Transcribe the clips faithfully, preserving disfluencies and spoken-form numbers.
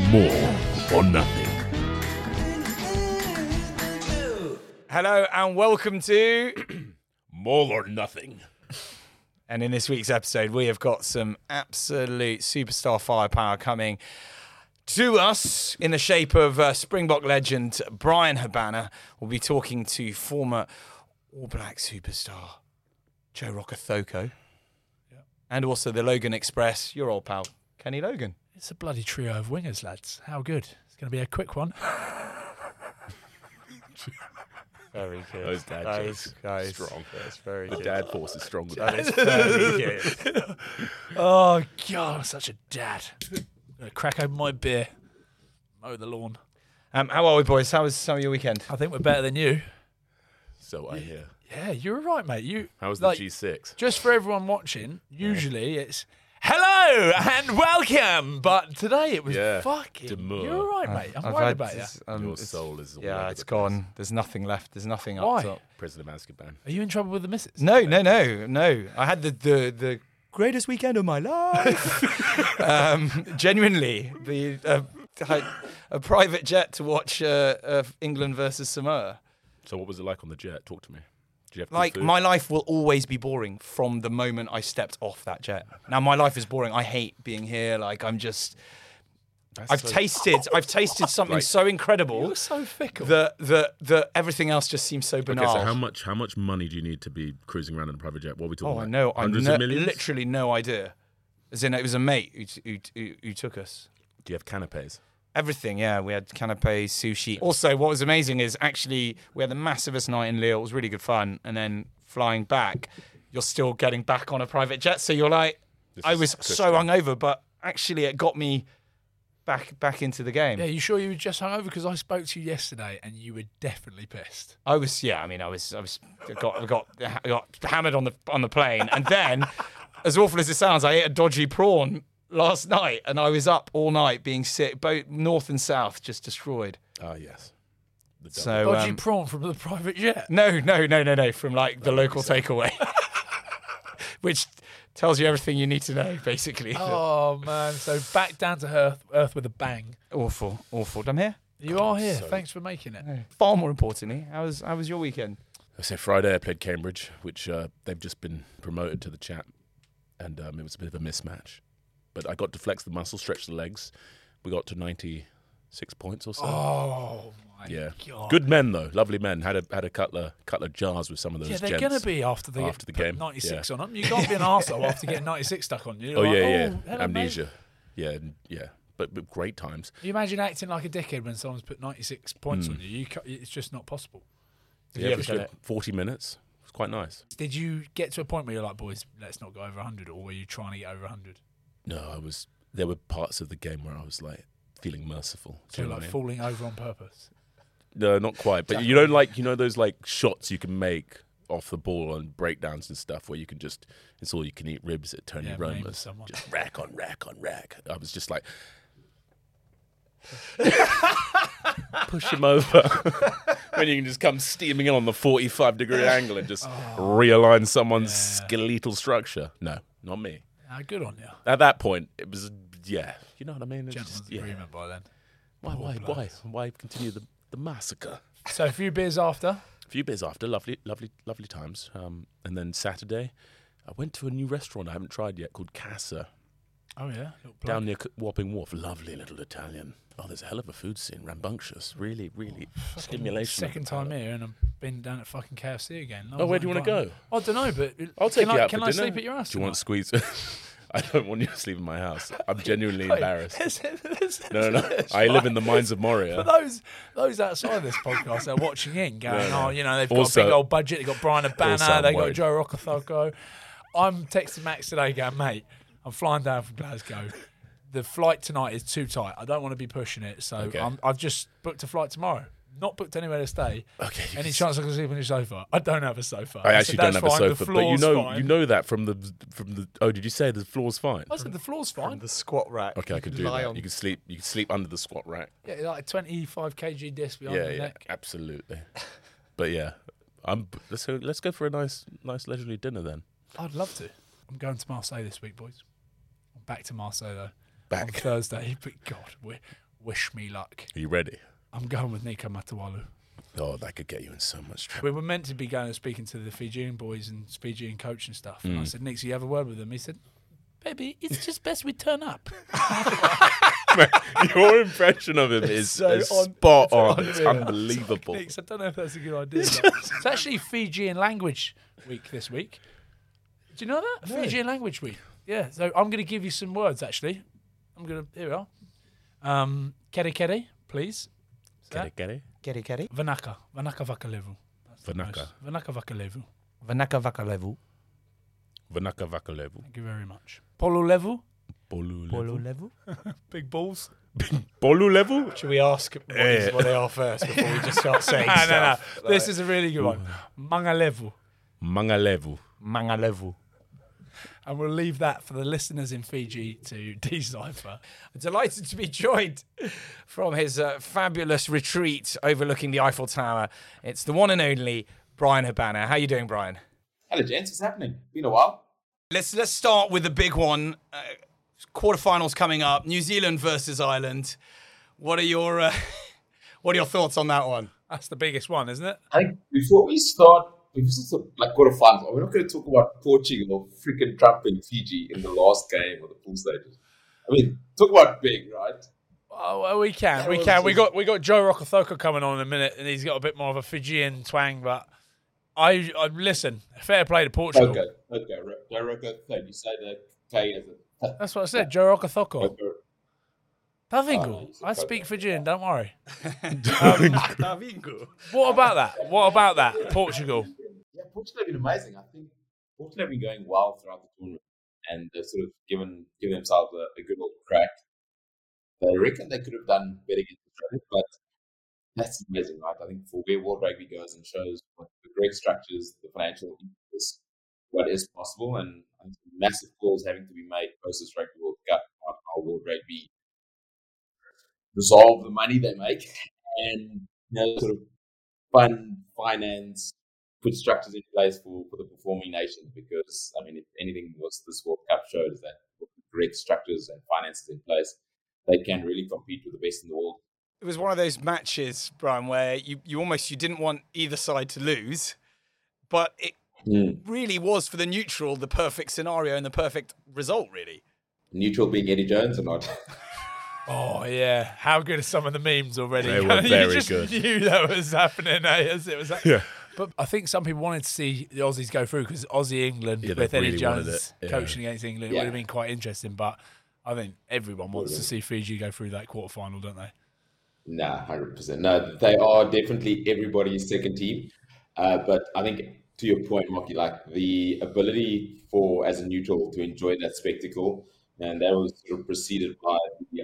More or Nothing. Hello and welcome to More or Nothing. And in this week's episode, we have got some absolute superstar firepower coming to us in the shape of uh, Springbok legend Bryan Habana. We'll be talking to former All Black superstar Joe Rokocoko, yeah. and also the Logan Express, your old pal, Kenny Logan. It's a bloody trio of wingers, lads. How good. It's going to be a quick one. Very good. Those dad that jokes. is, that is, Strong. That's very The good. dad force is strong with That that. is very good. Oh, God, I'm such a dad. I'm going to crack open my beer, mow the lawn. Um, how are we, boys? How was some of your weekend? I think we're better than you. So I hear. Yeah, you're right, mate. You How was the like, G six? Just for everyone watching, usually it's hello and welcome, but today it was Yeah, fucking. demure. You're all right, mate. I'm I've worried had about you. this, um, Your it's- soul is all Yeah, over it's the place. gone. There's nothing left. There's nothing Why? up top. Prison of Azkaban. Are you in trouble with the missus? No, no, no, no. I had the the, the greatest weekend of my life. um, genuinely, the uh, I- a private jet to watch uh, uh, England versus Samoa. So what was it like on the jet? Talk to me. Did you have good Like, food? my life will always be boring from the moment I stepped off that jet. Now, my life is boring. I hate being here. Like, I'm just... That's I've so- tasted I've tasted something Like- so incredible You're so fickle. that, that, that everything else just seems so banal. Okay, so how much how much money do you need to be cruising around in a private jet? What are we talking Oh, I about? know. I Hundreds know, of millions? literally no idea. As in, it was a mate who, who, who, who took us. Do you have canapes? Everything, yeah. We had canapes, sushi. Also, what was amazing is actually we had the massivest night in Lille. It was really good fun. And then flying back, you're still getting back on a private jet. So you're like, This I is was Christian. so hungover, but actually it got me back back into the game. Yeah, you sure you were just hungover? Because I spoke to you yesterday and you were definitely pissed. I was, yeah. I mean, I was, I was, I got, I got, I got hammered on the on the plane, and then, as awful as it sounds, I ate a dodgy prawn last night, and I was up all night being sick, both north and south, just destroyed. Ah, yes. The double. So, Dodgy um, prawn from the private jet. no, no, no, no, no, from like the local takeaway, which tells you everything you need to know, basically. Oh, man. So back down to earth, earth with a bang. Awful, awful. I'm here. You are here. so- Thanks for making it. Far more importantly, how was how was your weekend? So Friday I played Cambridge, which uh, they've just been promoted to the chat, and um, it was a bit of a mismatch. But I got to flex the muscle, stretch the legs. We got to ninety-six points or so. Oh, my yeah, God. good men though, lovely men. Had a had a couple of couple of jars with some of those. Yeah, they're gents. going to be after they after the put game. ninety-six Yeah. on them. You can't be an arsehole after getting ninety-six stuck on you. You're Oh like, yeah, yeah, hello, amnesia. mate. Yeah, and- yeah, but, but great times. You imagine acting like a dickhead when someone's put ninety-six points Mm. on you. you ca it's just not possible. Did yeah, you ever for get sure. it? Forty minutes. It was quite nice. Did you get to a point where you're like, boys, let's not go over one hundred, or were you trying to get over one hundred? No, I was. There were parts of the game where I was like feeling merciful. Do So you you're know like what I mean? falling over on purpose. No, not quite. But you know, like you know those like shots you can make off the ball and breakdowns and stuff where you can just it's all you can eat ribs at Tony Yeah, name Roma's. someone. Just rack on rack on rack. I was just like push him over. When you can just come steaming in on the forty-five degree angle and just realign someone's Yeah. skeletal structure. No, not me. Ah, good on you. At that point, it was yeah. You know what I mean? It's Gentleman's just, yeah. agreement by then. Why, Poor why, why, blokes. why continue the, the massacre? So a few beers after. A few beers after, lovely, lovely, lovely times. Um, and then Saturday, I went to a new restaurant I haven't tried yet called Casa Oh, yeah. Little plug. down near C- Wapping Wharf. Lovely little Italian. Oh, there's a hell of a food scene, rambunctious. Really, really stimulation. of Second the time palate. here, and I've been down at fucking K F C again. No Oh, one's where do you want to invited go? me. I don't know, but I'll take can you I, out Can for I dinner. sleep at your house? Do you want to tonight? squeeze? I don't want you to sleep in my house. I'm genuinely Wait, embarrassed. listen, listen No, no, to no. this, I live right? in the mines of For Moria. those those outside this podcast, they're watching in, going, No, no. "Oh, you know, they've Also- got a big old budget. They've got Bryan Also, Habana, I'm they got worried. Joe Rokocoko." I'm texting Max today, going, "Mate, I'm flying down from Glasgow. The flight tonight is too tight. I don't want to be pushing it, so Okay. I'm, I've just booked a flight tomorrow. Not booked anywhere to stay. Okay. you Any can- chance I can sleep on your sofa? I don't have a sofa. I said, actually don't "That's have a fine, the sofa, but you floor's know, fine." you know that from the from the. Oh, did you say the floor's fine? I said the floor's fine. The squat rack. Okay, I could do Lie that. on- You can sleep. You can sleep under the squat rack. Yeah, like a twenty-five kilogram disc behind Yeah, the yeah, neck. absolutely. But yeah, I'm. Let's go. Let's go for a nice, nice leisurely dinner then. I'd love to. I'm going to Marseille this week, boys. I'm back to Marseille though. On Back. Thursday, but God, we're wish me luck. Are you ready? I'm going with Nico Matawalu. Oh, that could get you in so much trouble. We were meant to be going and speaking to the Fijian boys and Fijian coach and stuff. And I said, Nick, so you have a word with them? He said, baby, it's just best we turn up. Your impression of him is, so is on- spot it's on. unreal. It's unbelievable. Nick, I don't know if that's a good idea. but it's actually Fijian Language Week this week. Do you know that? No. Fijian Language Week. Yeah, so I'm going to give you some words, actually. I'm going to, here we are. Um, kere kere, please. Get it, get it? Keri keri. Vanaka. Vanaka vakalevu. Vanaka. Vanaka vakalevu. Vanaka vakalevu. Vanaka Vakalevu. Thank you very much. Polo level. Bolu Polo level. level. Big balls. Bolu level? Should we ask what, is, what they are first before we just start saying No, no, no. stuff? This is a really good one. Manga level. Mangalevu. Manga level. And we'll leave that for the listeners in Fiji to decipher. Delighted to be joined from his uh, fabulous retreat overlooking the Eiffel Tower. It's the one and only Brian Habana. How you doing, Brian? Hello, gents. What's happening? Been a while. Let's let's start with the big one. Uh, quarterfinals coming up. New Zealand versus Ireland. What are your uh, what are your thoughts on that one? That's the biggest one, isn't it? I think before we start, before we start like quarterfinals, we're not going to talk about Portugal or freaking trumping Fiji in the last game of the pool stages. I mean, talk about big, right? Oh, well, we can, Yeah, we well, can. We it's- got we got Joe Rokothoko coming on in a minute, and he's got a bit more of a Fijian twang. But I, I listen. Fair play to Portugal. Okay, okay. Roka, you say the K as a. That's what I said. Joe Rokothoko. Okay. Tavingu. Oh, I speak Fijian. Don't worry. Tavingu. What about that? What about that? Portugal. Yeah, Portugal have been amazing. I think Portugal have been going well throughout the tournament, and they've sort of given given themselves a, a good old crack. They reckon they could have done better against Australia, but that's amazing, right? I think for where World Rugby goes and shows what the great structures, the financial impetus, what is possible, and I think massive calls having to be made post this Rugby World Cup about how World Rugby resolve the money they make and, you know, sort of fund, finance, put structures in place for, for the performing nations. Because, I mean, if anything was this World Cup showed is that with the correct structures and finances in place, they can really compete with the best in the world. It was one of those matches, Brian, where you, you almost you didn't want either side to lose, but it Mm. really was for the neutral the perfect scenario and the perfect result, really. Neutral being Eddie Jones or not? Oh yeah, how good are some of the memes already? They were you very just good. knew that was happening. Eh? As it was. Yeah. But I think some people wanted to see the Aussies go through because Aussie England Yeah, they with Eddie really wanted Jones it, yeah. coaching against England it Yeah. would have been quite interesting. But I think everyone wants to see Fiji go through that quarter final, don't they? Nah, one hundred percent. No, they are definitely everybody's second team. Uh, but I think, to your point, Marky, like the ability for, as a neutral, to enjoy that spectacle, and that was sort of preceded by the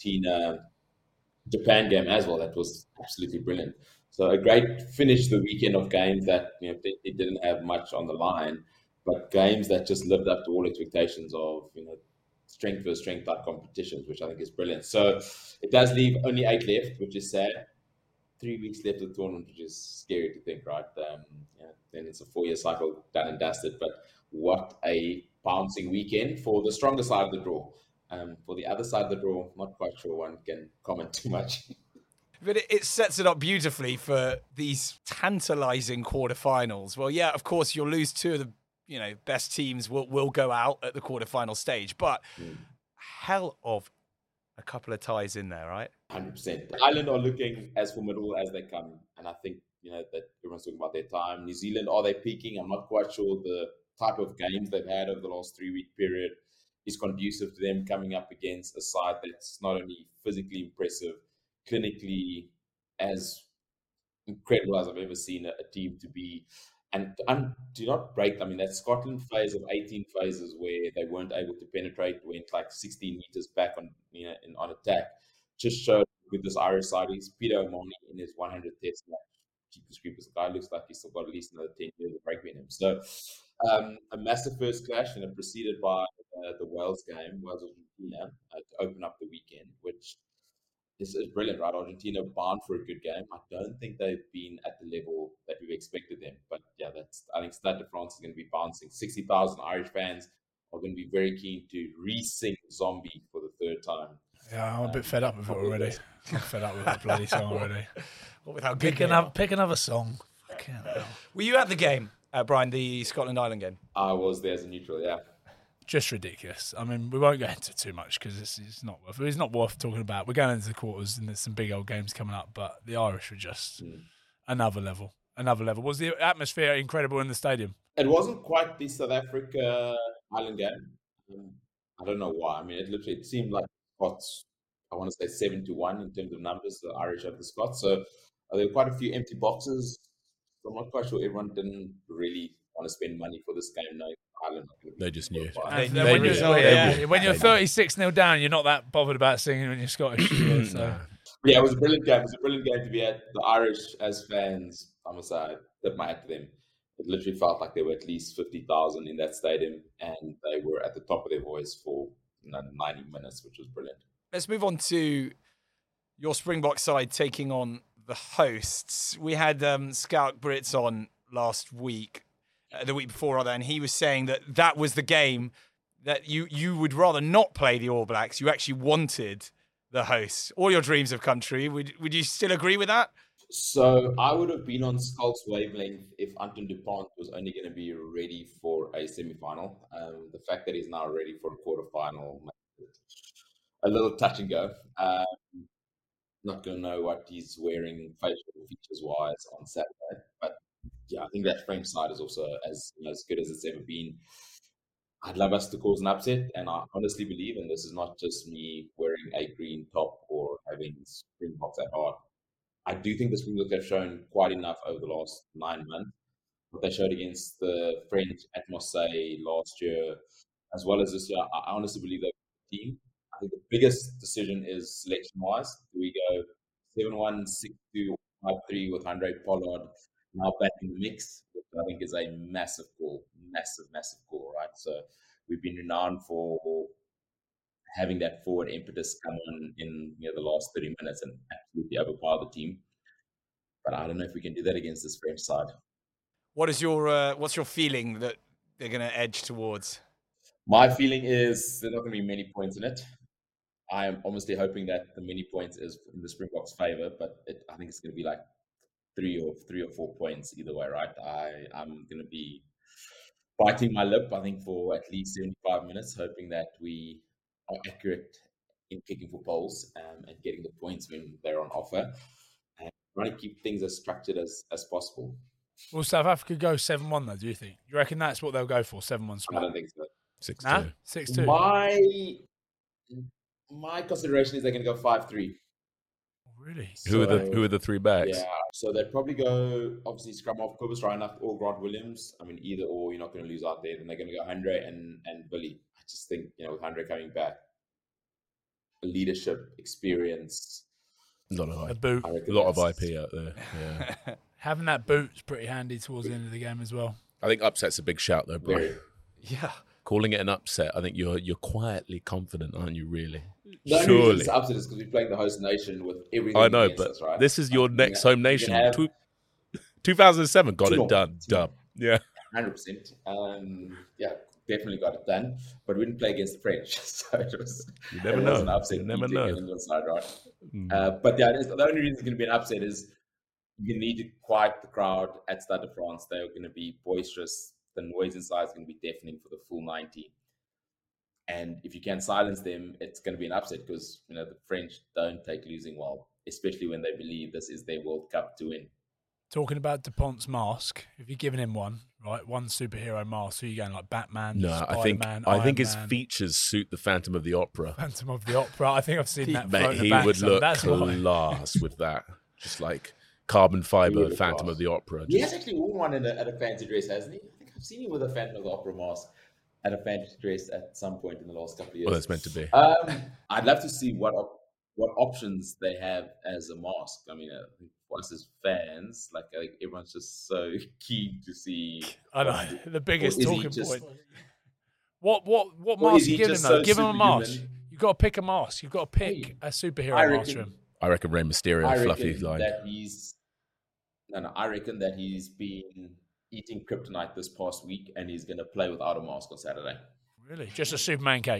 Argentina-Japan game as well. That was absolutely brilliant. So a great finish to the weekend of games that, you know, it it didn't have much on the line, but games that just lived up to all expectations of, you know, strength versus strength type competitions, which I think is brilliant. So it does leave only eight left, which is sad. Three weeks left of the tournament, which is scary to think, right? Um, yeah, then it's a four-year cycle done and dusted. But what a bouncing weekend for the stronger side of the draw. Um, for the other side of the draw, not quite sure one can comment too much. But it, it sets it up beautifully for these tantalizing quarterfinals. Well, yeah, of course, you'll lose two of the you know best teams will will go out at the quarterfinal stage, but Mm. hell of a couple of ties in there, right? one hundred percent. Ireland are looking as formidable as they come. And I think, you know, that everyone's talking about their time. New Zealand, are they peaking? I'm not quite sure the type of games they've had over the last three-week period is conducive to them coming up against a side that's not only physically impressive, clinically as incredible as I've ever seen a, a team to be. And un, do not break. I mean, that Scotland phase of eighteen phases where they weren't able to penetrate, went like sixteen meters back on, you know, in, on attack, just showed with this Irish side. He's Peter O'Mahony in his one hundredth test match. Jeepers creepers, the guy looks like he's still got at least another ten years of rugby in him. So, um, a massive first clash, and preceded by uh, the Wales game, Wales Argentina, uh, to open up the weekend, which is, is brilliant, right? Argentina bound for a good game. I don't think they've been at the level that we've expected them, but yeah, that's. I think Stade de France is going to be bouncing. Sixty thousand Irish fans are going to be very keen to re-sing "Zombie" for the third time. Yeah, I'm a bit fed up with it already. I'm fed up with that bloody song already. What with how good Pick they another, are. pick another song. Fucking hell. Were you at the game, uh, Brian, the Scotland Island game? I was there as a neutral, yeah. Just ridiculous. I mean, we won't go into too much because it's, it's not worth. It's not worth talking about. We're going into the quarters and there's some big old games coming up. But the Irish were just Mm. another level. Another level. Was the atmosphere incredible in the stadium? It wasn't quite the South Africa Island game. Um, I don't know why. I mean, it literally it seemed like Scots. I want to say seven to one in terms of numbers. The Irish over the Scots. So uh, there were quite a few empty boxes. So I'm not quite sure everyone didn't really want to spend money for this game. No, Ireland. Not going to be They just knew. qualified. They And knew then when, the you, result, yeah, yeah. when you're They knew. thirty-six nil down, you're not that bothered about singing when you're Scottish. so. Nah. Yeah, it was a brilliant game. It was a brilliant game to be at. The Irish, as fans, I must say, I tip my hat to them. It literally felt like there were at least fifty thousand in that stadium, and they were at the top of their voice for you know, ninety minutes, which was brilliant. Let's move on to your Springbok side taking on the hosts. We had um, Scout Brits on last week, uh, the week before rather, and he was saying that that was the game that you you would rather not play the All Blacks. You actually wanted the hosts. All your dreams have come true. Would would you still agree with that? So I would have been on Skulk's wavelength if Anton Dupont was only going to be ready for a semi-final. Um, the fact that he's now ready for a quarter-final makes it a little touch and go. Um, not going to know what he's wearing facial features-wise on Saturday, but yeah, I think that French side is also as you know, as good as it's ever been. I'd love us to cause an upset, and I honestly believe, and this is not just me wearing a green top or having Springboks at heart. I do think the Springboks have shown quite enough over the last nine months. What they showed against the French at Marseille last year, as well as this year, I honestly believe they're a team. I think the biggest decision is selection-wise. Do we go seven one, six two, five three with Andre Pollard now back in the mix, which I think is a massive call, massive, massive call, right? So we've been renowned for having that forward impetus come on in you know, the last thirty minutes and absolutely overpower the team. But I don't know if we can do that against this French side. What is your uh, what's your feeling that they're going to edge towards? My feeling is there's not going to be many points in it. I am honestly hoping that the many points is in the Springboks' favour, but it, I think it's going to be like three or three or four points either way, right? I, I'm going to be biting my lip, I think, for at least seventy-five minutes, hoping that we are accurate in kicking for poles um, and getting the points when they're on offer, and trying to keep things as structured as, as possible. Will South Africa go seven one though, do you think? You reckon that's what they'll go for, seven one I split? don't think so. Six Nah? two. six two. My my consideration is they're going to go five three. Really? Who are the So- Who are the three backs? Yeah, so they'd probably go obviously scrum off Cobus Reinach or Grant Williams. I mean, either or, you're not going to lose out there. Then they're going to go Andre and and Billy. I just think you know with Andre coming back, leadership experience. A lot of A I boot. I P. reckon A lot of I that's- P out there. Yeah. Having that boot's pretty handy towards the end of the game as well. I think upset's a big shout though, bro. Very. Yeah. Calling it an upset, I think you're you're quietly confident, aren't you? Really? The only reason Surely. it's upset is because we're playing the host nation with everything. I know, against but us, right? this is your You next can- home you can nation. have Two, two thousand seven got Two it more. done. Two more. Dub. Yeah. Hundred percent. Um, yeah, definitely got it done. But we didn't play against the French, so it was. You never it was know. an upset. You never beating know. England side, right? Mm. Uh, but yeah, it's- the only reason it's going to be an upset is you need to quiet the crowd at Stade de France. They're going to be boisterous. The noise inside is going to be deafening for the full ninety. And if you can silence them, it's going to be an upset because you know the French don't take losing well, especially when they believe this is their World Cup to win. Talking about Dupont's mask, if you're giving him one, right, one superhero mask, who are you going like Batman? No, I think Spider-Man, I think Iron his Man, features suit the Phantom of the Opera. Phantom of the Opera. I think I've seen that. Mate, floating he about would somewhere. look That's why. class with that. Just like carbon fiber look Phantom class. of the Opera. He Just, has actually worn one in a, at a fancy dress, hasn't he? I think I've seen him with a Phantom of the Opera mask at a fancy dress at some point in the last couple of years. well, it's meant to be. Um, I'd love to see what op- what options they have as a mask. I mean, uh, for us as fans, like, like everyone's just so keen to see. I know the biggest Or is he talking just- point. What what what Or mask is you he giving him just though? so Give him a mask. superhuman? You've got to pick a mask. You've got to pick Hey, a superhero I mask for reckon, him. I reckon Rey Mysterio, I fluffy reckon line. that he's no, no. I reckon that he's been eating kryptonite this past week, and he's going to play without a mask on Saturday. Really, just a Superman cape.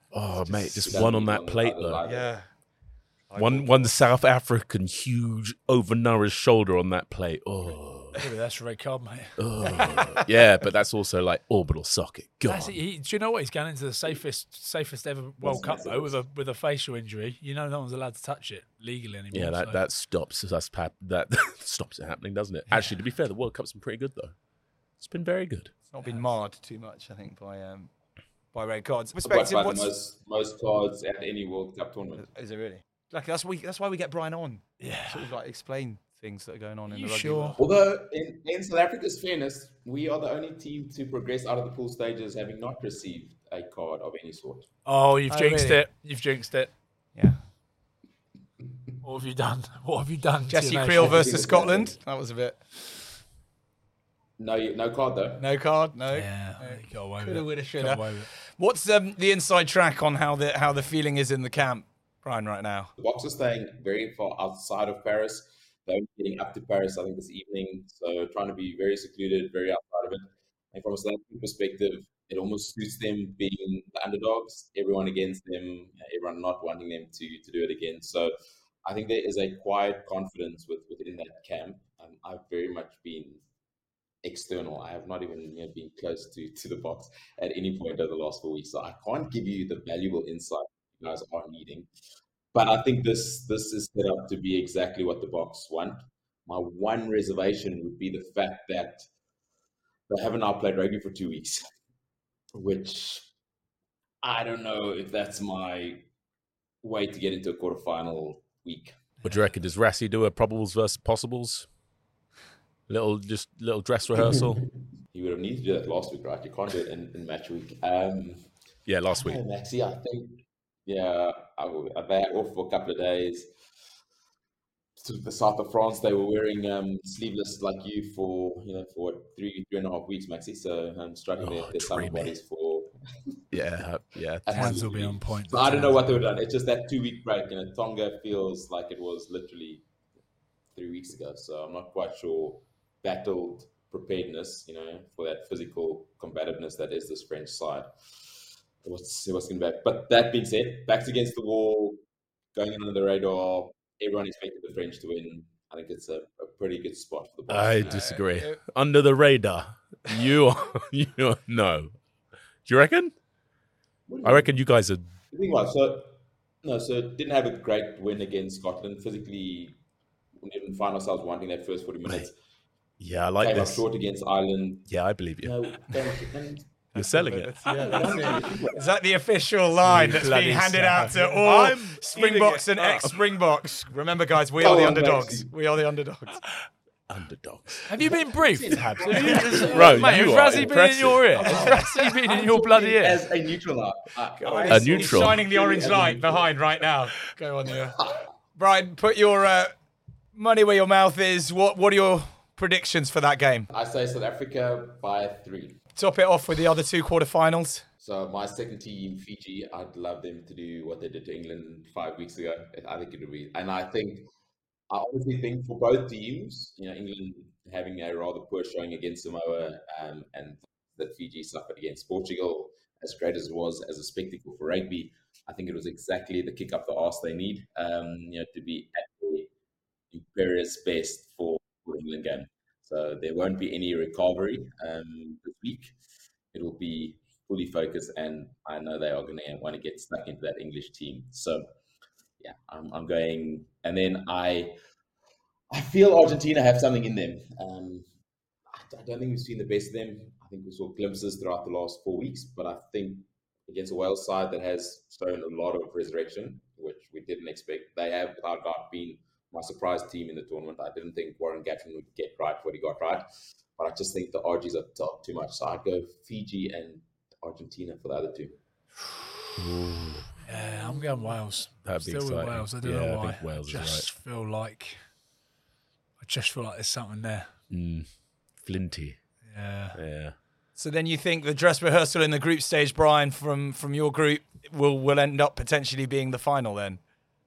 Oh, mate, just Doesn't one on need that plate, other though. line. Yeah. One one South African huge overnourished shoulder on that plate. Oh, Maybe that's a red card, mate. oh. Yeah, but that's also like orbital socket. God. That's it. He, do you know what? He's going into the safest, safest ever World Cup though, with a with a facial injury. You know, no one's allowed to touch it legally anymore. Yeah, that, so. that stops us hap- that stops it happening, doesn't it? Actually, to be fair, the World Cup's been pretty good though. It's been very good. It's not been marred too much, I think, by um, by red cards. But Perspective, by the what's, most most cards at any World Cup tournament. is it really? Like that's we that's why we get Brian on. Yeah. Sort of like explain things that are going on in You the rugby sure? world. Although in, in South Africa's fairness, we are the only team to progress out of the pool stages having not received a card of any sort. Oh, you've Oh, jinxed really? it. You've jinxed it. Yeah. What have you done? What have you done? to Jesse your Creel nation? versus Scotland. That was a bit. No, no card though. No card. No. Yeah, you got away with Coulda, it. woulda, Got shoulda. away with it. What's um, the inside track on how the how the feeling is in the camp, Brian, right now? The Boks are staying very far outside of Paris. They're only getting up to Paris, I think, this evening. So trying to be very secluded, very outside of it. And from a South African perspective, it almost suits them being the underdogs, everyone against them, everyone not wanting them to, to do it again. So I think there is a quiet confidence with, within that camp. Um, I've very much been external. I have not even you know, been close to, to the Boks at any point over the last four weeks. So I can't give you the valuable insight you guys are needing. But I think this this is set up to be exactly what the Boks want. My one reservation would be the fact that they haven't now played rugby for two weeks, which I don't know if that's my way to get into a quarterfinal week. What do you reckon? Does Rassie do a probables versus possibles? Little, just little dress rehearsal. You would have needed to do that last week, right? You can't do it in, in match week. Um, Yeah, last week. Hey, Maxi, I think, yeah, I, they had off for a couple of days. To the south of France, they were wearing um, sleeveless like you for you know for what, three three and a half weeks, Maxi. So I'm struggling Oh, their, their summer dreamy. bodies for. Yeah, yeah. Hands will be on point. So I don't know what they would have done. It's just that two week break, and Tonga feels like it was literally three weeks ago. So I'm not quite sure. Battled preparedness, you know, for that physical combativeness that is this French side. What's what's going to be back? But that being said, backs against the wall, going under the radar. Everyone expected the French to win. I think it's a, a pretty good spot for the Boks. I disagree. Under the radar. You are, you are, no. Do you reckon? I reckon you guys are. The thing was, so no, so didn't have a great win against Scotland. Physically, we didn't find ourselves wanting that first forty minutes. Yeah, I like Came up this. short against Ireland. Yeah, I believe you. No, don't- don't- You're selling it. Yeah, that's it. Is that the official line that's bloody being handed out to South all I'm Springboks eating and it up. ex-Springboks? Remember, guys, we are Go the on, underdogs. Maxi. We are the underdogs. Underdogs. Have you been briefed? Have you? Bro, Mate, you has are Razzie been in your ear? impressive. Has Razzie been in your bloody ear? As a neutral now. I- I- A He's- neutral. He's shining the orange light behind right now. Go on, yeah. Brian, put your uh, money where your mouth is. What What are your predictions for that game? I say South Africa by three. Top it off with the other two quarterfinals. So my second team, Fiji, I'd love them to do what they did to England five weeks ago. I think it would be, and I think, I honestly think for both teams, you know, England having a rather poor showing against Samoa, um, and that Fiji suffered against Portugal, as great as it was as a spectacle for rugby, I think it was exactly the kick up the arse they need, um, you know, to be at their imperious best for the England game. So there won't be any recovery um, this week. It will be fully focused, and I know they are going to want to get stuck into that English team. So, yeah, I'm, I'm going, and then I, I feel Argentina have something in them. Um, I, I don't think we've seen the best of them. I think we saw glimpses throughout the last four weeks, but I think against a Wales side that has shown a lot of resurrection, which we didn't expect, they have without doubt been my surprise team in the tournament. I didn't think Warren Gatland would get right what he got right, but I just think the R Gs are top too much. So I'd go Fiji and Argentina for the other two. Yeah, I'm going Wales. That'd be Still with exciting. Wales. I don't Yeah, know I why. think Wales is just feel like I just feel like there's something there. Mm, flinty. Yeah. Yeah. So then you think the dress rehearsal in the group stage, Brian, from from your group will will end up potentially being the final then?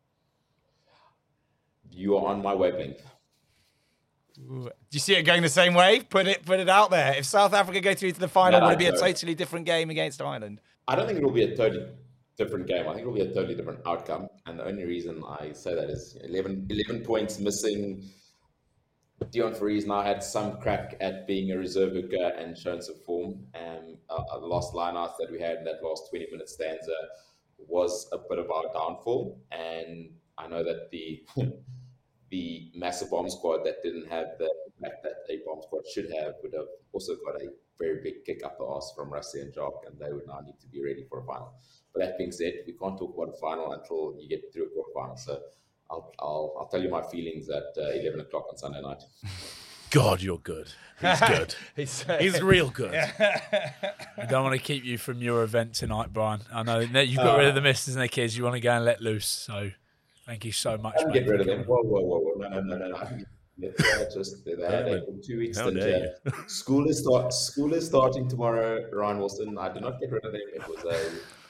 You are on my wavelength. Do you see it going the same way? Put it put it out there. If South Africa go through to the final, No, would it be a no. totally different game against Ireland? I don't think it will be a totally different game. I think it'll be a totally different outcome. And the only reason I say that is eleven, eleven points missing. Dion Fari's now had some crack at being a reserve hooker and shown some form. Um, uh, the last line-out that we had in that last twenty-minute stanza was a bit of our downfall. And I know that the the massive bomb squad that didn't have the impact that a bomb squad should have would have also got a very big kick up the arse from Rassie and Jock, and they would now need to be ready for a final. But that being said, we can't talk about a final until you get through a quarterfinal. So I'll, I'll I'll tell you my feelings at uh, eleven o'clock on Sunday night. God, you're good. He's good. He's, uh, He's real good. I don't want to keep you from your event tonight, Brian. I know that you've got rid of the missus and the kids. You want to go and let loose. So thank you so much. I can mate, get rid of for them. coming. Whoa, whoa, whoa, whoa. No, no, no, no, no. I can get, uh, just, they had a two weeks How stint dare here. School is, start, school is starting tomorrow, Ryan Wilson. I did not get rid of them. It was a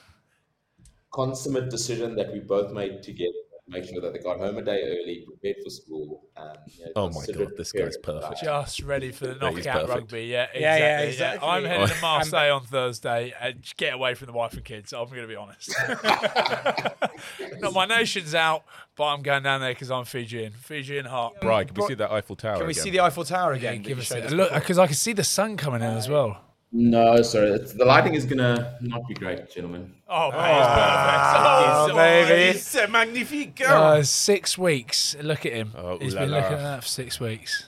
consummate decision that we both made together. Make sure that they got home a day early, prepared for school. Um, you know, Oh my considerate God, this guy's prepared. perfect. Just ready for the Yeah, he's knockout perfect. rugby. Yeah, exactly. Yeah, yeah, yeah. exactly. I'm heading to Marseille on Thursday and get away from the wife and kids. I'm going to be honest. Not my nation's out, but I'm going down there because I'm Fijian. Fijian heart. Right, can we see that Eiffel Tower Can we again? see the Eiffel Tower Yeah, again? give that us you showed a us look before? because I can see the sun coming in as well. No, sorry. It's, the lighting is going to not be great, gentlemen. Oh, mate, it's perfect. Oh, He's- baby. he's a magnifique. Uh, six weeks. Look at him. Oh, He's ooh been la la. looking at that for six weeks.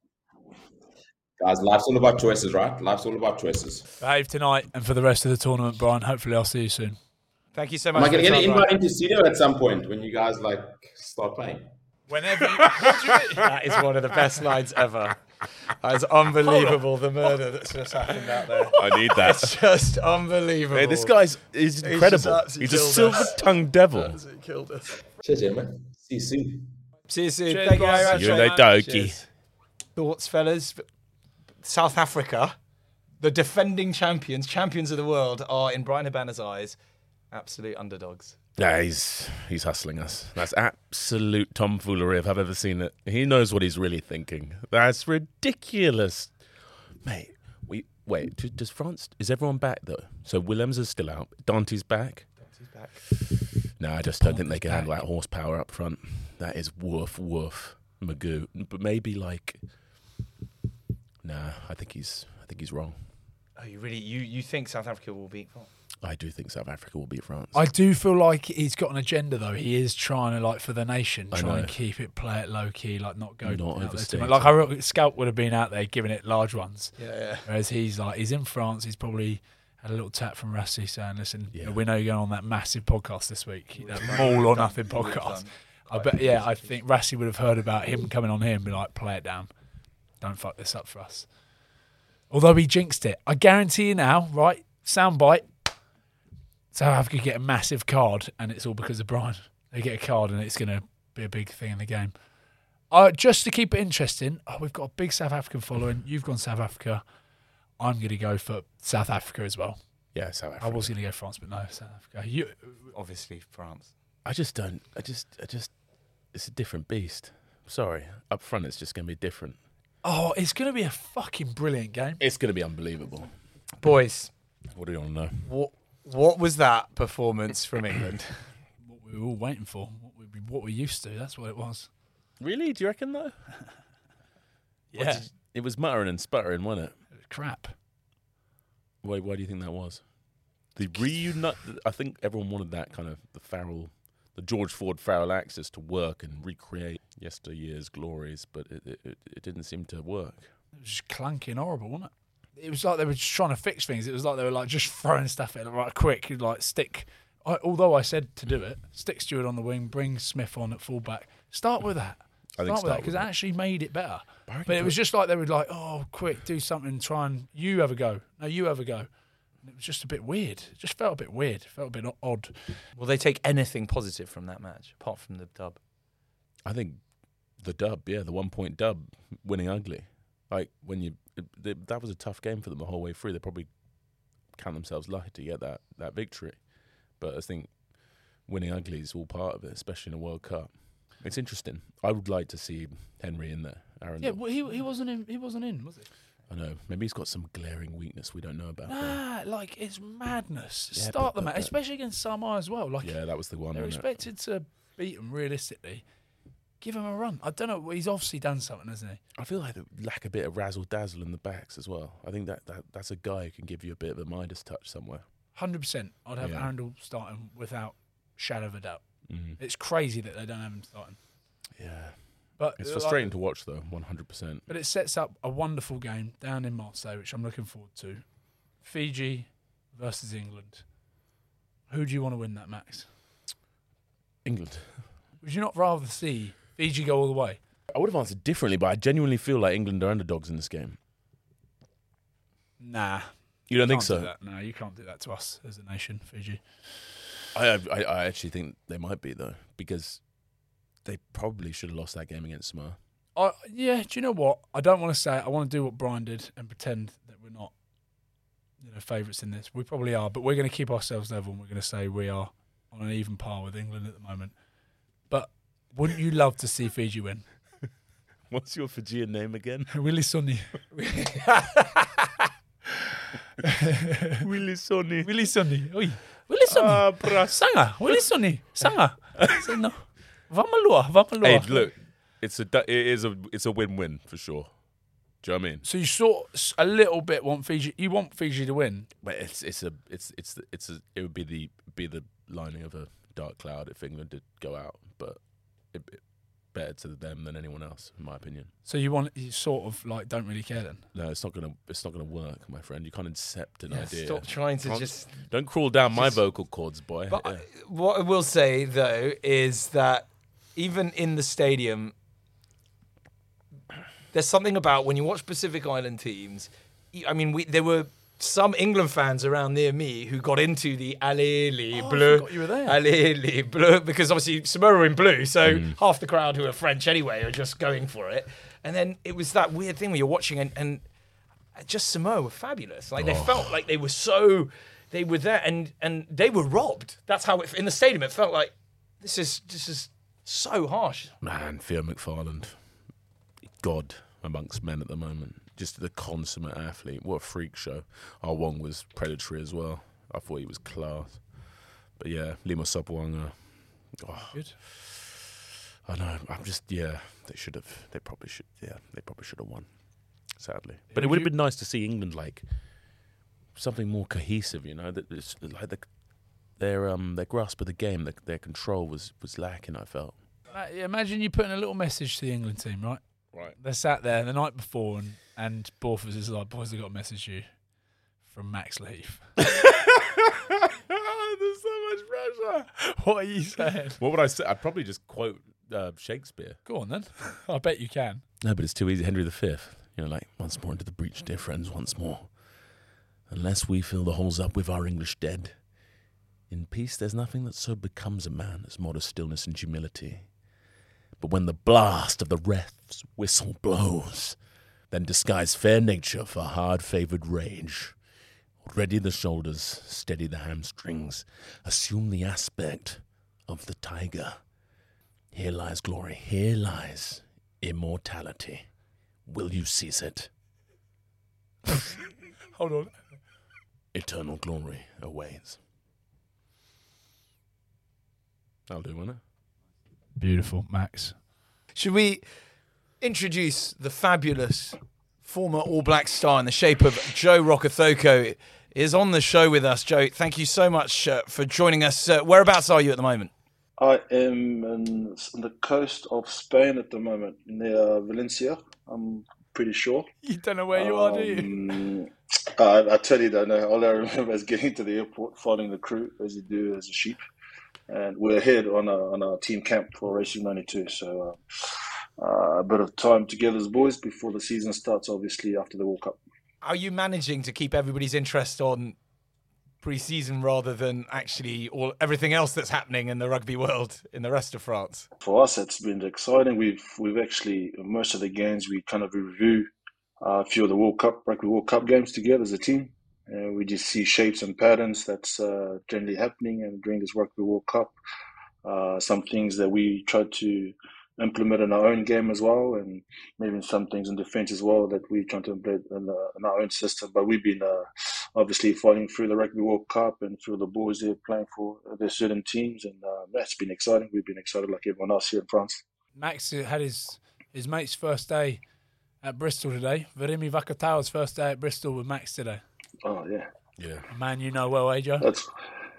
Guys, life's all about choices, right? Life's all about choices. Behave tonight and for the rest of the tournament, Brian. Hopefully, I'll see you soon. Thank you so Am much. I going for to get your an time, invite into studio at some point when you guys like start playing? Whenever. You, what do you mean? That is one of the best lines ever. That is unbelievable, the murder that's just happened out there. I need that. It's just unbelievable. Hey, this guy's is just incredible. absolutely He's a killed us. silver-tongued devil. Absolutely killed us. Cheers, gentlemen. See you soon. See you soon. Cheers, Thank you boys. very much. You mate. know, dokie. Cheers. Thoughts, fellas? South Africa, the defending champions, champions of the world, are, in Brian Habana's eyes, absolute underdogs. Yeah, he's he's hustling us. That's absolute tomfoolery if I've ever seen it. He knows what he's really thinking. That's ridiculous, mate. We wait. d- Does France? Is everyone back though? So Willems is still out. Dante's back. He's back. No, I just don't think they can handle that horsepower up front. That is woof woof Magoo. But maybe like, nah. I think he's I think he's wrong. Oh, you really? You you think South Africa will beat France? I do think South Africa will beat France. I do feel like he's got an agenda, though. He is trying to, like, for the nation, I try and know. keep it, play it low key, like not go Not out there overstate. too much. Like I re- Scout would have been out there giving it large ones, Yeah, yeah. whereas he's like he's in France. He's probably had a little tap from Rassie saying, "Listen, Yeah. we know you're going on that massive podcast this week, that all or nothing podcast." I bet, yeah, I think Rassie would have heard about him coming on here and be like, "Play it down, don't fuck this up for us." Although he jinxed it, I guarantee you now, right? Soundbite. South Africa get a massive card, and it's all because of Brian. They get a card, and it's going to be a big thing in the game. Uh, just to keep it interesting, oh, we've got a big South African following. You've gone South Africa. I'm going to go for South Africa as well. yeah, South Africa. I was going to go France, but no, South Africa. You, Obviously, France. I just don't. I just. I just. It's a different beast. Sorry, up front it's just going to be different. oh, it's going to be a fucking brilliant game. It's going to be unbelievable. Boys, What do you want to know? what what was that performance from England? What we were all waiting for, what we, what we used to. That's what it was. Really? Do you reckon though? Yeah, It was muttering and sputtering, wasn't it? it was crap. Why? Why do you think that was? The reunite. I think everyone wanted that kind of the Farrell, the George Ford Farrell axis to work and recreate yesteryear's glories, but it it, it, it didn't seem to work. It was just clunky and horrible, wasn't it? It was like they were just trying to fix things. It was like they were like just throwing stuff at it right quick, like stick. I, although I said to do it, stick Stewart on the wing, bring Smith on at fullback. Start with that. I think Start with that start because with it it. actually made it better. But I reckon But it put- was just like they were like, oh, quick, do something, try and you have a go. No, you have a go. And it was just a bit weird. It just felt a bit weird. It felt a bit o- odd. Will they take anything positive from that match apart from the dub? I think the dub, yeah, the one point dub, winning ugly. Like when you, it, it, that was a tough game for them the whole way through. They probably count themselves lucky to get that that victory. But I think winning ugly is all part of it, especially in a World Cup. It's interesting. I would like to see Henry in there. Aaron. Yeah, well, he he wasn't in. He wasn't in, was he? I know. Maybe he's got some glaring weakness we don't know about. Nah, like it's madness. Yeah, Start but- the but- match, especially against Samoa as well. Like Yeah, that was the one. they're wasn't it? expected to beat him realistically. Give him a run. I don't know. He's obviously done something, hasn't he? I feel like they lack a bit of razzle dazzle in the backs as well. I think that, that that's a guy who can give you a bit of a Midas touch somewhere. Hundred percent. I'd have Yeah. Arundel starting without shadow of a doubt. Mm. It's crazy that they don't have him starting. Yeah, But it's like- frustrating to watch though. One hundred percent. But it sets up a wonderful game down in Marseille, which I'm looking forward to. Fiji versus England. Who do you want to win that, Max? England. Would you not rather see Fiji go all the way? I would have answered differently, but I genuinely feel like England are underdogs in this game. Nah. You don't think Can't so? do that. No, you can't do that to us as a nation, Fiji. I, I I actually think they might be though, because they probably should have lost that game against Samoa. I, yeah, do you know what? I don't want to say it. I want to do what Brian did and pretend that we're not, you know, favourites in this. We probably are, but we're going to keep ourselves level and we're going to say we are on an even par with England at the moment. But wouldn't you love to see Fiji win? What's your Fijian name again? Willie Sonny. Willie Sonny. Willie Sonny. Oi. Willie Sonny. Ah, bras. Sanga. Willie Sonny. Sanga. Say no. Vamalua. Vamalua. Hey, look, it's a du- it is a it's a win-win for sure. Do you know what I mean? So you sort of a little bit want Fiji. You want Fiji to win. But it's it's a it's it's it's a, it would be the be the lining of a dark cloud if England did go out, but it, it better to them than anyone else, in my opinion. So you want you sort of like don't really care then. No, it's not gonna it's not gonna work, my friend. You can't incept an Yeah, idea. stop trying to Can't- just. Don't crawl down my just- vocal cords, boy. But Yeah. I- what I will say though is that even in the stadium, there's something about when you watch Pacific Island teams. I mean, we there were some England fans around near me who got into the Allez les Oh, I Bleus, forgot you were there. Allez les Bleus, because obviously Samoa were in blue, so half the crowd who are French anyway are just going for it. And then it was that weird thing where you're watching and, and just Samoa were fabulous. Like they felt like they were so, they were there and and they were robbed. That's how it in the stadium it felt like. This is this is so harsh. Man, Theo McFarland, God amongst men at the moment. Just the consummate athlete. What a freak show. Ah Wong was predatory as well. I thought he was class. But yeah, Lima Sopwanga. Oh, Good. I know. I'm just yeah. They should have. They probably should. Yeah, they probably should have won. Sadly, but it would have been nice to see England like something more cohesive. You know, that it's like the, their um their grasp of the game, their, their control was was lacking. I felt. Uh, yeah, imagine you putting a little message to the England team, right? Right. They're sat there the night before, and and Borthos is like, "Boys, I got a message to you from Max Leaf." There's so much pressure. What are you saying? What would I say? I'd probably just quote uh, Shakespeare. Go on then. I bet you can. No, but it's too easy. Henry the Fifth. You know, like, once more into the breach, dear friends, once more. Unless we fill the holes up with our English dead. In peace, there's nothing that so becomes a man as modest stillness and humility. But when the blast of the ref's whistle blows, then disguise fair nature for hard-favoured rage. Ready the shoulders, steady the hamstrings, assume the aspect of the tiger. Here lies glory, here lies immortality. Will you seize it? Hold on. Eternal glory awaits. I'll do, won't it? Beautiful, Max. Should we introduce the fabulous former All Black star in the shape of Joe Rokothoko is on the show with us. Joe, thank you so much uh, for joining us. Uh, whereabouts are you at the moment? I am in, on the coast of Spain at the moment, near Valencia, I'm pretty sure. You don't know where you are, do you? Um, I, I totally don't know. All I remember is getting to the airport, following the crew, as you do as a sheep. And we're ahead on our, on our team camp for Racing ninety-two. So uh, uh, a bit of time together as boys before the season starts, obviously, after the World Cup. Are you managing to keep everybody's interest on pre-season rather than actually all everything else that's happening in the rugby world in the rest of France? For us, it's been exciting. We've we've actually, most of the games, we kind of review uh, a few of the World Cup, Rugby World Cup games together as a team. Uh, we just see shapes and patterns that's uh, generally happening and during this Rugby World Cup. Uh, some things that we try to implement in our own game as well, and maybe some things in defence as well that we're trying to implement in, uh, in our own system. But we've been uh, obviously fighting through the Rugby World Cup and through the boys there playing for their certain teams, and uh, that's been exciting. We've been excited like everyone else here in France. Max had his, his mate's first day at Bristol today. Verimi Vakatawa's first day at Bristol with Max today. Oh, yeah. Yeah. A man you know well, eh, Joe? That's,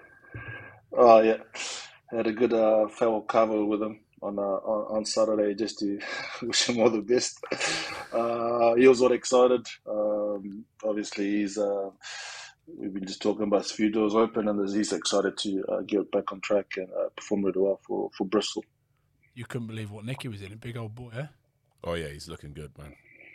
oh, yeah. Had a good uh, farewell cover with him on, uh, on on Saturday just to wish him all the best. Uh, he was all excited. Um, obviously, he's uh, we've been just talking about a few doors open, and he's excited to uh, get back on track and uh, perform really well for, for Bristol. You couldn't believe what Nicky was in. A big old boy, eh? Oh yeah, he's looking good, man.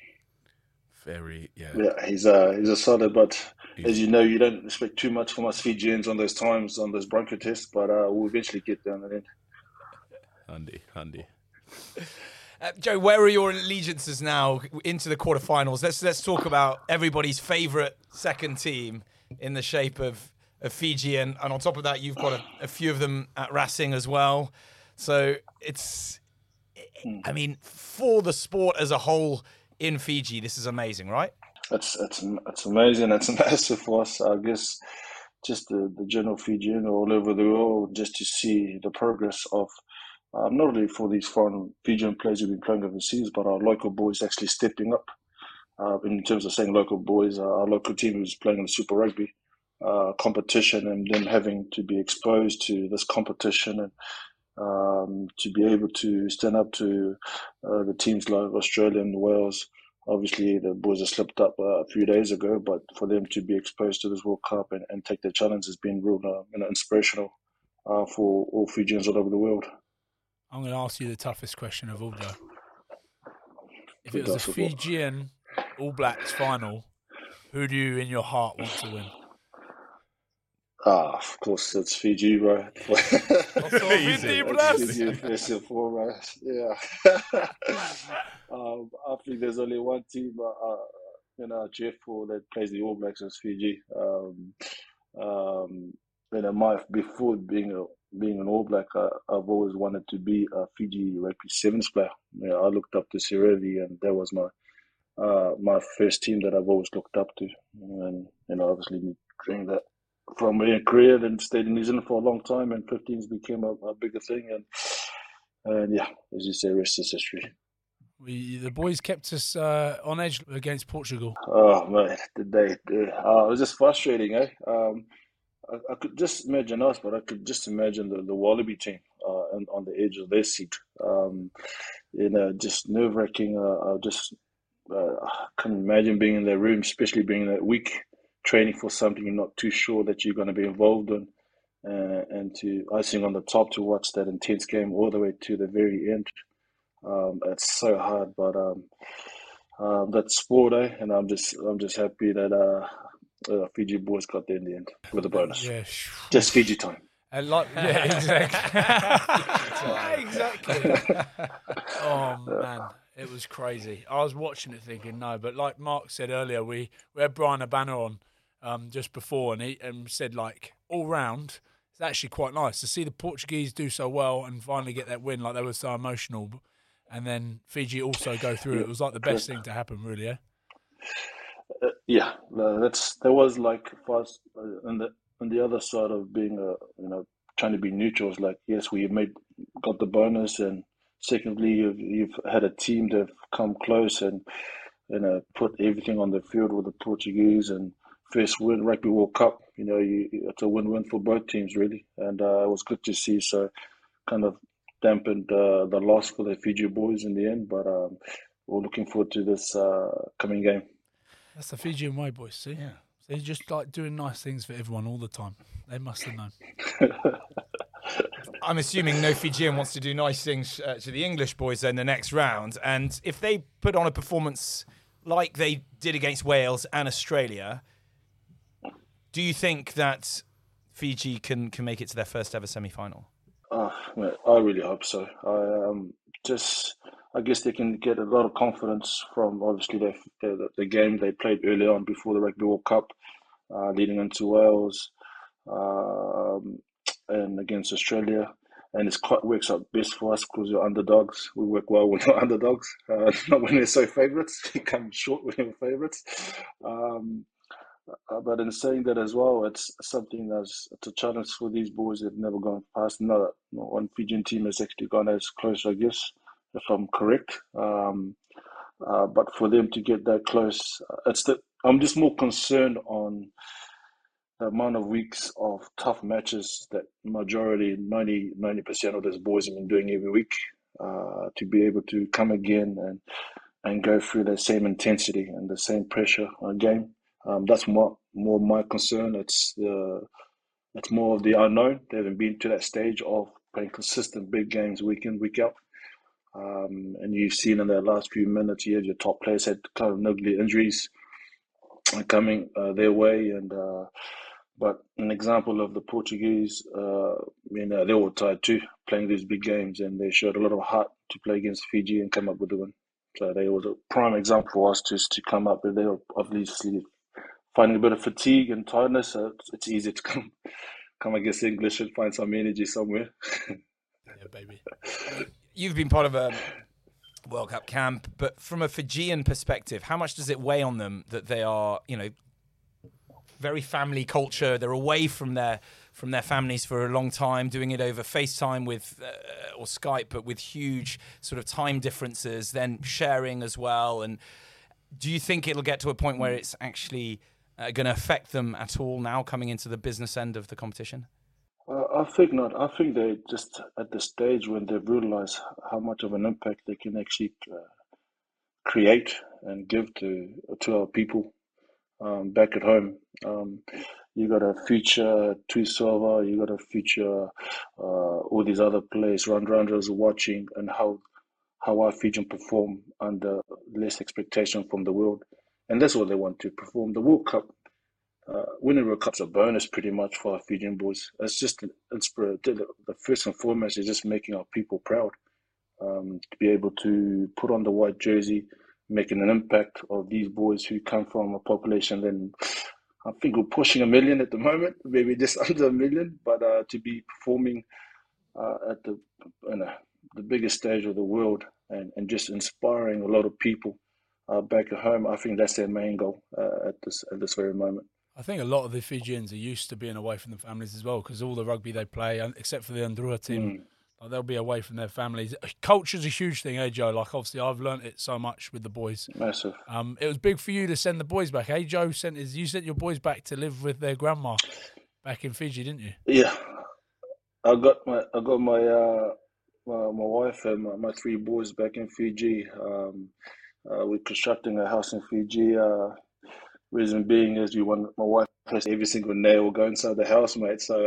Very, yeah. Yeah, he's uh, he's a solid, but He's, as you know, you don't expect too much from us Fijians on those times, on those bronco tests, but uh, we'll eventually get down the end. handy, handy. Uh, Joe, where are your allegiances now into the quarterfinals? Let's let's talk about everybody's favourite second team in the shape of, of Fiji, and, and on top of that, you've got a, a few of them at Racing as well. So it's, I mean, for the sport as a whole in Fiji, this is amazing, right? It's it's it's amazing. It's massive for us. I guess just the, the general Fijian all over the world, just to see the progress of um, not only for these foreign Fijian players who've been playing overseas, but our local boys actually stepping up. Uh, in terms of saying local boys, uh, our local team who's playing in the Super Rugby uh, competition, and them having to be exposed to this competition and um, to be able to stand up to uh, the teams like Australia and Wales. Obviously, the boys have slipped up uh, a few days ago, but for them to be exposed to this World Cup and, and take the challenge has been real uh, you know, inspirational uh, for all Fijians all over the world. I'm going to ask you the toughest question of all, Joe. If Who it was a does football? Fijian All Blacks final, who do you in your heart want to win? Ah, of course, it's Fiji, bro. Fiji, Fiji, first and foremost. Yeah. um, I think there's only one team, uh, uh, you know, cheer for that plays the All Blacks is Fiji. Um, um, you know, my before being a being an All Black, I, I've always wanted to be a Fiji rugby sevens player. You know, I looked up to Serevi, and that was my uh, my first team that I've always looked up to, and you know, obviously doing that from my career, then stayed in New Zealand for a long time, and fifteens became a, a bigger thing, and and yeah, as you say, rest is history. We, the boys kept us uh, on edge against Portugal. Oh man, did they? Uh, it was just frustrating, eh? Um, I, I could just imagine us, but I could just imagine the, the Wallaby team uh, on, on the edge of their seat. Um, you know, just nerve wracking. Uh, I just uh, I couldn't imagine being in their room, especially being that week training for something you're not too sure that you're going to be involved in, uh, and to icing on the top to watch that intense game all the way to the very end. Um, it's so hard, but um, um, that's sport, eh? And I'm just I'm just happy that uh, uh, Fiji boys got there in the end with a bonus. Yeah, Just Fiji time. and like yeah, exactly, exactly. Oh man, it was crazy. I was watching it thinking no, but like Mark said earlier, we we had Brian Habana on um, just before, and he and said like all round, it's actually quite nice to see the Portuguese do so well and finally get that win. Like they were so emotional. And then Fiji also go through. It was like the best thing to happen, really. Yeah. Uh, yeah, uh, that's that was like fast. Uh, and the on the other side of being a you know trying to be neutral is like yes, we made got the bonus, and secondly, you've you've had a team that have come close and you know put everything on the field with the Portuguese, and first win Rugby World Cup. You know, you, it's a win-win for both teams really, and uh, it was good to see. So, kind of dampened uh, the loss for the Fiji boys in the end, but um, we're looking forward to this uh, coming game. That's the Fijian way, boys. See, Yeah. they're just like doing nice things for everyone all the time. They must have known. I'm assuming no Fijian wants to do nice things uh, to the English boys then the next round. And if they put on a performance like they did against Wales and Australia, do you think that Fiji can, can make it to their first ever semi-final? Oh, man, I really hope so. I um, just, I guess they can get a lot of confidence from obviously the the, the game they played early on before the Rugby World Cup, uh, leading into Wales um, and against Australia. and it's quite works out best for us because we're underdogs. We work well when we're underdogs, uh, not when we're so favourites. We come short when we're favourites. Um, uh, but in saying that as well, it's something that's it's a challenge for these boys that have never gone past. No, no one Fijian team has actually gone as close, I guess, if I'm correct. Um, uh, but for them to get that close, it's the, I'm just more concerned on the amount of weeks of tough matches that majority, ninety, ninety percent of those boys have been doing every week, uh, to be able to come again and, and go through the same intensity and the same pressure game. Um, that's more, more my concern. It's the, it's more of the unknown. They haven't been to that stage of playing consistent big games week in, week out. Um, and you've seen in the last few minutes, you had your top players had kind of niggly injuries coming uh, their way, and uh, but an example of the Portuguese, uh, you know, they were tired too, playing these big games, and they showed a lot of heart to play against Fiji and come up with the win. So they was a prime example for us just to come up with. They were obviously finding a bit of fatigue and tiredness, so it's, it's easy to come, come against English and find some energy somewhere. Yeah, baby. You've been part of a World Cup camp, but from a Fijian perspective, how much does it weigh on them that they are, you know, very family culture? They're away from their from their families for a long time, doing it over FaceTime with uh, or Skype, but with huge sort of time differences, then sharing as well. And do you think it'll get to a point where it's actually uh, going to affect them at all now, coming into the business end of the competition? Uh, I think not. I think they're just at the stage when they've realised how much of an impact they can actually uh, create and give to to our people um, back at home. Um, you got a future Tuisova, you got a future uh, all these other players, Randrandra's watching, and how how our Fijian perform under less expectation from the world, and that's what they want to perform. The World Cup. Uh, winning World Cup's a bonus pretty much for our Fijian boys. It's just, it's the, the first and foremost is just making our people proud. Um, to be able to put on the white jersey, making an impact of these boys who come from a population, then I think we're pushing a million at the moment, maybe just under a million, but uh, to be performing uh, at the, you know, the biggest stage of the world and, and just inspiring a lot of people uh, back at home, I think that's their main goal uh, at this at this very moment. I think a lot of the Fijians are used to being away from the families as well, because all the rugby they play, except for the Andrua team, mm. like they'll be away from their families. Culture's a huge thing, eh, Joe? Like, obviously, I've learnt it so much with the boys. Massive. Um, it was big for you to send the boys back, eh, Joe? Sent his, you sent your boys back to live with their grandma back in Fiji, didn't you? Yeah, I got my I got my uh, my, my wife and my, my three boys back in Fiji. Um, uh, we're constructing a house in Fiji. Uh, Reason being is we want my wife has every single nail go inside the house, mate. So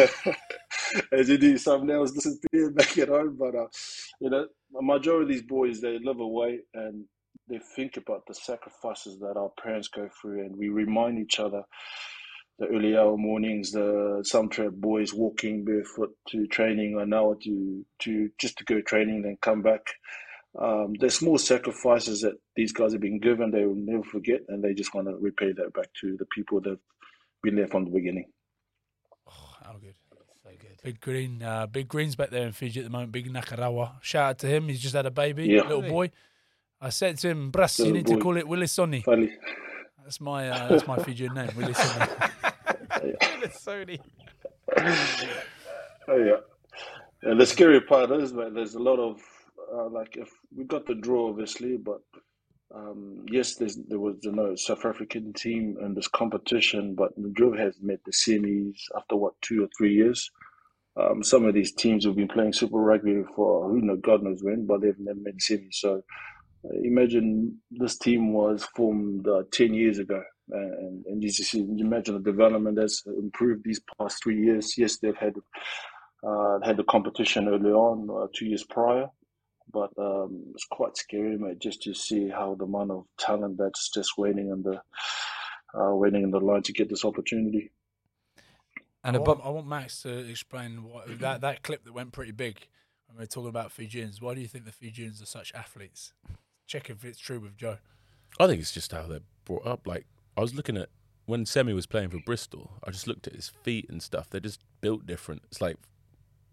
as you do, some nails disappear back at home. But uh, you know, a majority of these boys, they live away and they think about the sacrifices that our parents go through, and we remind each other. The early hour mornings, the some trap boys walking barefoot to training, an hour to to just to go training, then come back. Um, there's small sacrifices that these guys have been given, they will never forget, and they just want to repay that back to the people that have been there from the beginning. Oh, how good. So good. Big Green, uh, Big Green's back there in Fiji at the moment, Big Nakarawa. Shout out to him, he's just had a baby, yeah. little boy. I said to him, Brass, you need boy. to call it Willisoni. Funny. That's my uh, that's my Fijian name, Willisoni. Willisoni. Oh, yeah. And the scary part is, mate, there's a lot of, Uh, like if we got the draw, obviously, but um, yes, there's, there was you know South African team in this competition, but the draw has met the semis after what two or three years. Um, some of these teams have been playing Super Rugby for who knows, God knows when, but they've never made the semis. So uh, imagine this team was formed uh, ten years ago, and, and you just you imagine the development that's improved these past three years. Yes, they've had uh, had the competition early on, uh, two years prior. But um, it's quite scary, mate, just to see how the amount of talent that's just waiting in the uh, waiting in the line to get this opportunity. And I want, I want Max to explain what, that that clip that went pretty big when we're talking about Fijians. Why do you think the Fijians are such athletes? Check if it's true with Joe. I think it's just how they're brought up. Like, I was looking at when Semi was playing for Bristol, I just looked at his feet and stuff. They're just built different. It's like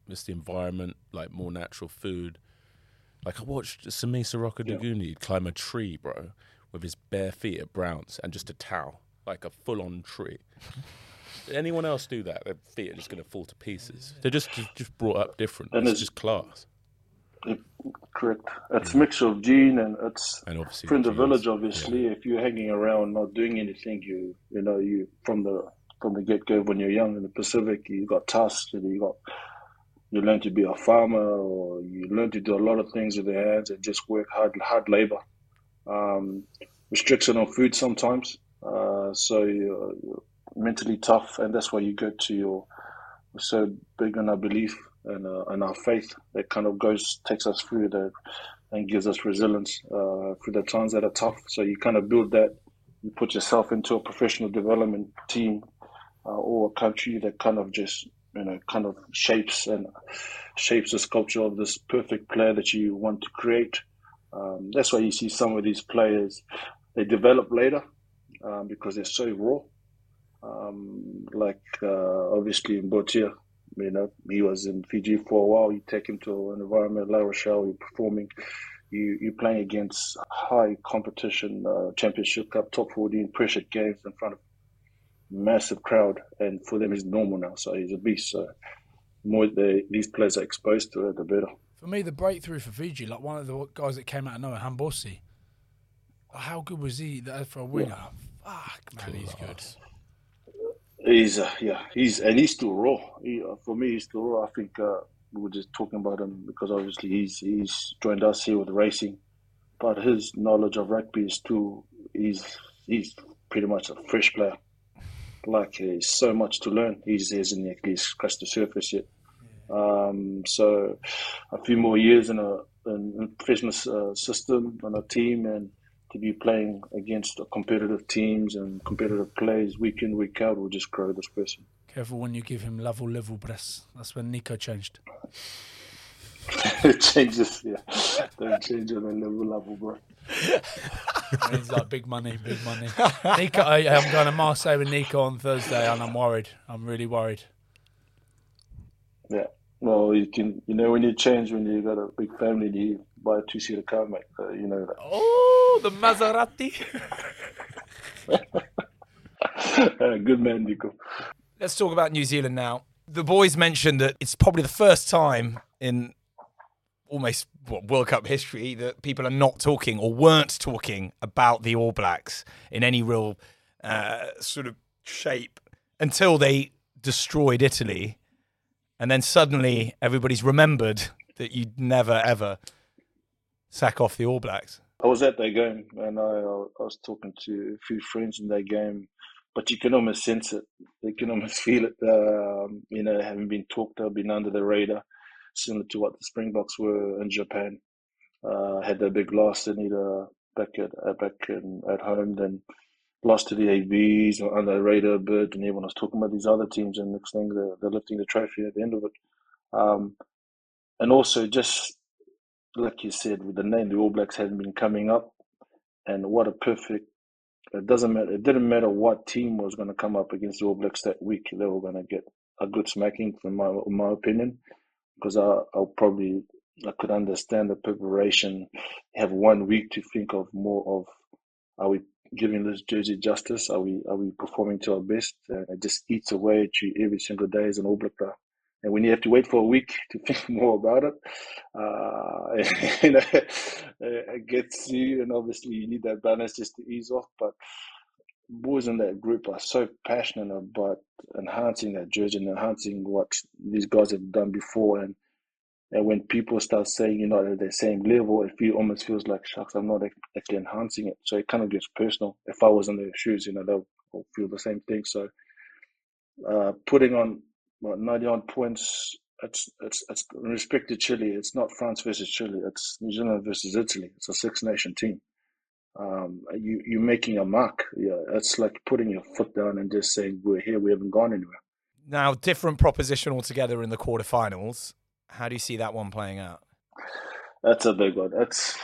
miss the environment, like more natural food. Like I watched Sami Soroka Yeah. Duguni climb a tree, bro, with his bare feet at Browns and just a towel, like a full-on tree. Did anyone else do that? Their feet are just going to fall to pieces. They're just just, just brought up different. And It's it's- just class. It- correct. It's a mixture of gene and it's And obviously, from the genes. village. Obviously, if you're hanging around not doing anything, you you know you from the from the get go when you're young in the Pacific, you got tasks and you got you learn to be a farmer or you learn to do a lot of things with your hands and just work hard hard labor. Um, restriction on food sometimes, uh, so you're, you're mentally tough, and that's why you go to your we're so big on our belief and uh, and our faith that kind of goes takes us through that and gives us resilience uh, through the times that are tough. So you kind of build that. You put yourself into a professional development team uh, or a country that kind of just you know kind of shapes and shapes the sculpture of this perfect player that you want to create. Um, that's why you see some of these players they develop later um, because they're so raw. Um, like uh, obviously in Botia, you know, he was in Fiji for a while. You take him to an environment, La Rochelle, you're performing, you, you're playing against high competition, uh, championship cup, top fourteen, pressured games in front of massive crowd. And for them, it's normal now. So he's a beast. So the more they, these players are exposed to it, the better. For me, the breakthrough for Fiji, like one of the guys that came out of nowhere, Hambosi. How good was he that for a winger? Fuck, man, he's good. He's uh, yeah, he's and he's still raw. He, uh, for me, he's still raw. I think uh, we were just talking about him because obviously he's he's joined us here with racing, but his knowledge of rugby is too. He's he's pretty much a fresh player. Like he's so much to learn. He's he hasn't actually scratched the surface yet. Um, so a few more years in a in a professional uh, system and a team and. To be playing against competitive teams and competitive players week in, week out will just grow this person. Careful when you give him level level breasts. That's when Nico changed. It changes, yeah. Don't change on a level level, bro. And he's like, big money, big money. Nico, I, I'm going to Marseille with Nico on Thursday and I'm worried. I'm really worried. Yeah. Well, you can, you know, when you change, when you got a big family, you buy a two-seater car, mate. Uh, you know that. Oh, the Maserati. uh, good man, Nico. Let's talk about New Zealand now. The boys mentioned that it's probably the first time in almost what, World Cup history that people are not talking or weren't talking about the All Blacks in any real uh, sort of shape until they destroyed Italy. And then suddenly everybody's remembered that you'd never, ever sack off the All Blacks. I was at that game and I, I was talking to a few friends in that game, but you can almost sense it. You can almost feel it. Um, you know, having been talked about, been under the radar, similar to what the Springboks were in Japan. Uh, had that big loss in either back at uh, back in, at home, then lost to the A Bs or under the radar a bit, and everyone was talking about these other teams, and next thing they're, they're lifting the trophy at the end of it. Um, and also just like you said, with the name, the All Blacks hadn't been coming up, and what a perfect. It doesn't matter. It didn't matter what team was going to come up against the All Blacks that week. They were going to get a good smacking, in my in my opinion, because I I'll probably I could understand the preparation. Have one week to think of more of. Are we giving this jersey justice? Are we are we performing to our best? Uh, it just eats away at you every single day as an All Black player. And when you have to wait for a week to think more about it, uh, you know, it gets you. And obviously, you need that balance just to ease off. But boys in that group are so passionate about enhancing that jersey and enhancing what these guys have done before. And and when people start saying you're not at the same level, it feel, almost feels like, shucks, I'm not actually enhancing it. So it kind of gets personal. If I was in their shoes, you know, they'll feel the same thing. So uh, putting on what, ninety-one points, it's, it's, it's in respect to Chile, it's not France versus Chile. It's New Zealand versus Italy. It's a six-nation team. Um, you, you're making a mark. Yeah, it's like putting your foot down and just saying, we're here, we haven't gone anywhere. Now, different proposition altogether in the quarterfinals. How do you see that one playing out? That's a big one. That's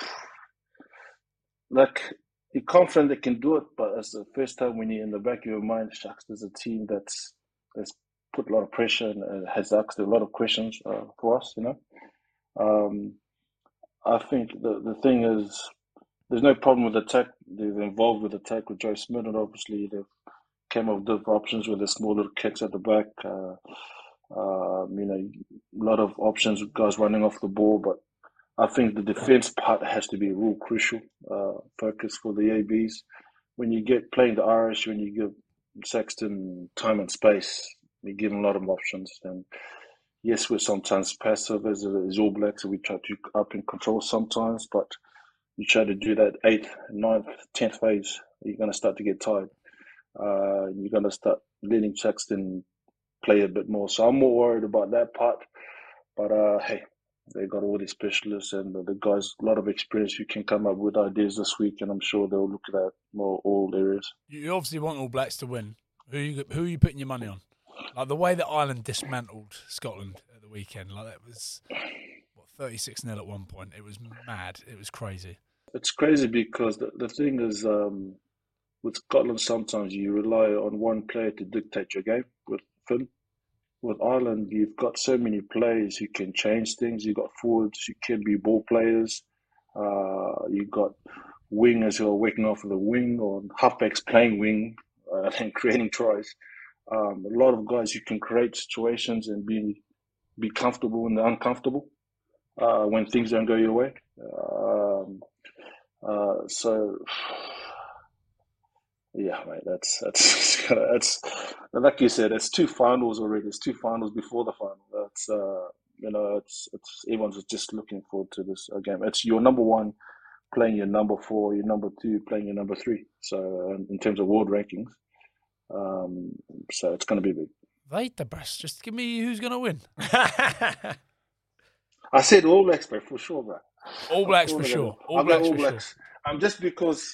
like you're confident they can do it, but it's the first time when you're in the back of your mind, shucks, there's a team that's that's put a lot of pressure and uh, has asked a lot of questions uh, for us. You know, um, I think the the thing is, there's no problem with attack. They're involved with attack with Joe Smith, and obviously they came up with different options with the small little kicks at the back. Uh, um, you know, a lot of options with guys running off the ball, but I think the defense part has to be a real crucial uh, focus for the A Bs. When you get playing the Irish, when you give Sexton time and space, you give him a lot of options. And yes, we're sometimes passive as, as All Blacks, and we try to up in control sometimes, but you try to do that eighth, ninth, tenth phase, you're going to start to get tired. Uh, you're going to start letting Sexton play a bit more. So I'm more worried about that part. But uh, hey, they got all these specialists and the guys, a lot of experience who can come up with ideas this week, and I'm sure they'll look at that more all areas. You obviously want All Blacks to win. Who you who are you putting your money on? Like the way that Ireland dismantled Scotland at the weekend, like that was what thirty-six nil at one point. It was mad. It was crazy. It's crazy because the, the thing is, um, with Scotland, sometimes you rely on one player to dictate your game. With Finn, with Ireland, you've got so many players who can change things. You've got forwards who can be ball players. Uh, you've got wingers who are working off of the wing, or halfbacks playing wing uh, and creating tries. Um, a lot of guys who can create situations and be be comfortable in the uncomfortable uh, when things don't go your way. Um, uh, so, yeah, mate, that's that's that's like you said, it's two finals already. It's two finals before the final. That's uh, you know, it's it's everyone's just looking forward to this uh, game. It's your number one playing your number four, your number two playing your number three. So um, in terms of world rankings, um, so it's going to be big. Right, the best. Just give me who's going to win. I said All Blacks, bro, for sure, bro. All Blacks for sure. All I'll Blacks All for Blacks. sure. Um, just because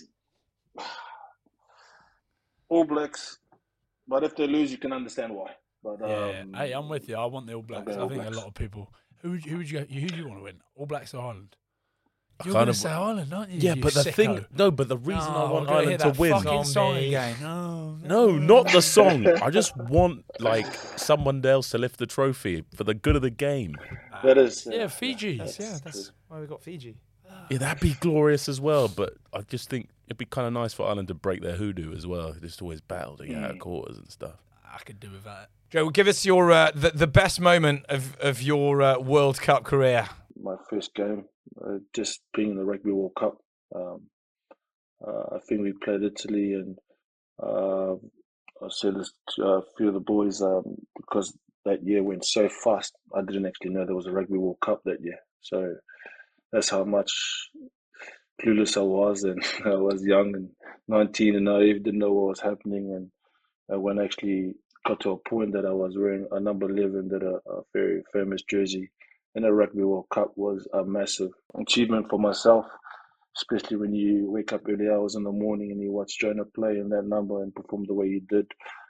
All Blacks, but if they lose, you can understand why. But Yeah, um, hey, I'm with you. I want the All Blacks. Okay, I All think Blacks. a lot of people. Who would who would you who do you want to win? All Blacks or Ireland? I You're kind going to of- say Ireland, aren't you? Yeah, you but the sicko? thing, no, but the reason I Oh, want we're gonna hear Ireland to that win. fucking song Zombie. again. No, No, not the song. I just want like someone else to lift the trophy for the good of the game. that is Yeah, Fiji's. that's Yeah, true. that's Why we got Fiji? Yeah, that'd be glorious as well. But I just think it'd be kind of nice for Ireland to break their hoodoo as well. They just always battle to get out of quarters and stuff. I could do with that. Joe, give us your uh, the, the best moment of, of your uh, World Cup career. My first game, uh, just being in the Rugby World Cup. Um, uh, I think we played Italy, and uh, I said this to a few of the boys um, because that year went so fast. I didn't actually know there was a Rugby World Cup that year. So that's how much clueless I was, and I was young and nineteen and naive, didn't know what was happening. And uh, when I actually got to a point that I was wearing a number eleven, that a, a very famous jersey in a Rugby World Cup, was a massive achievement for myself, especially when you wake up early hours in the morning and you watch Jonah play in that number and perform the way he did,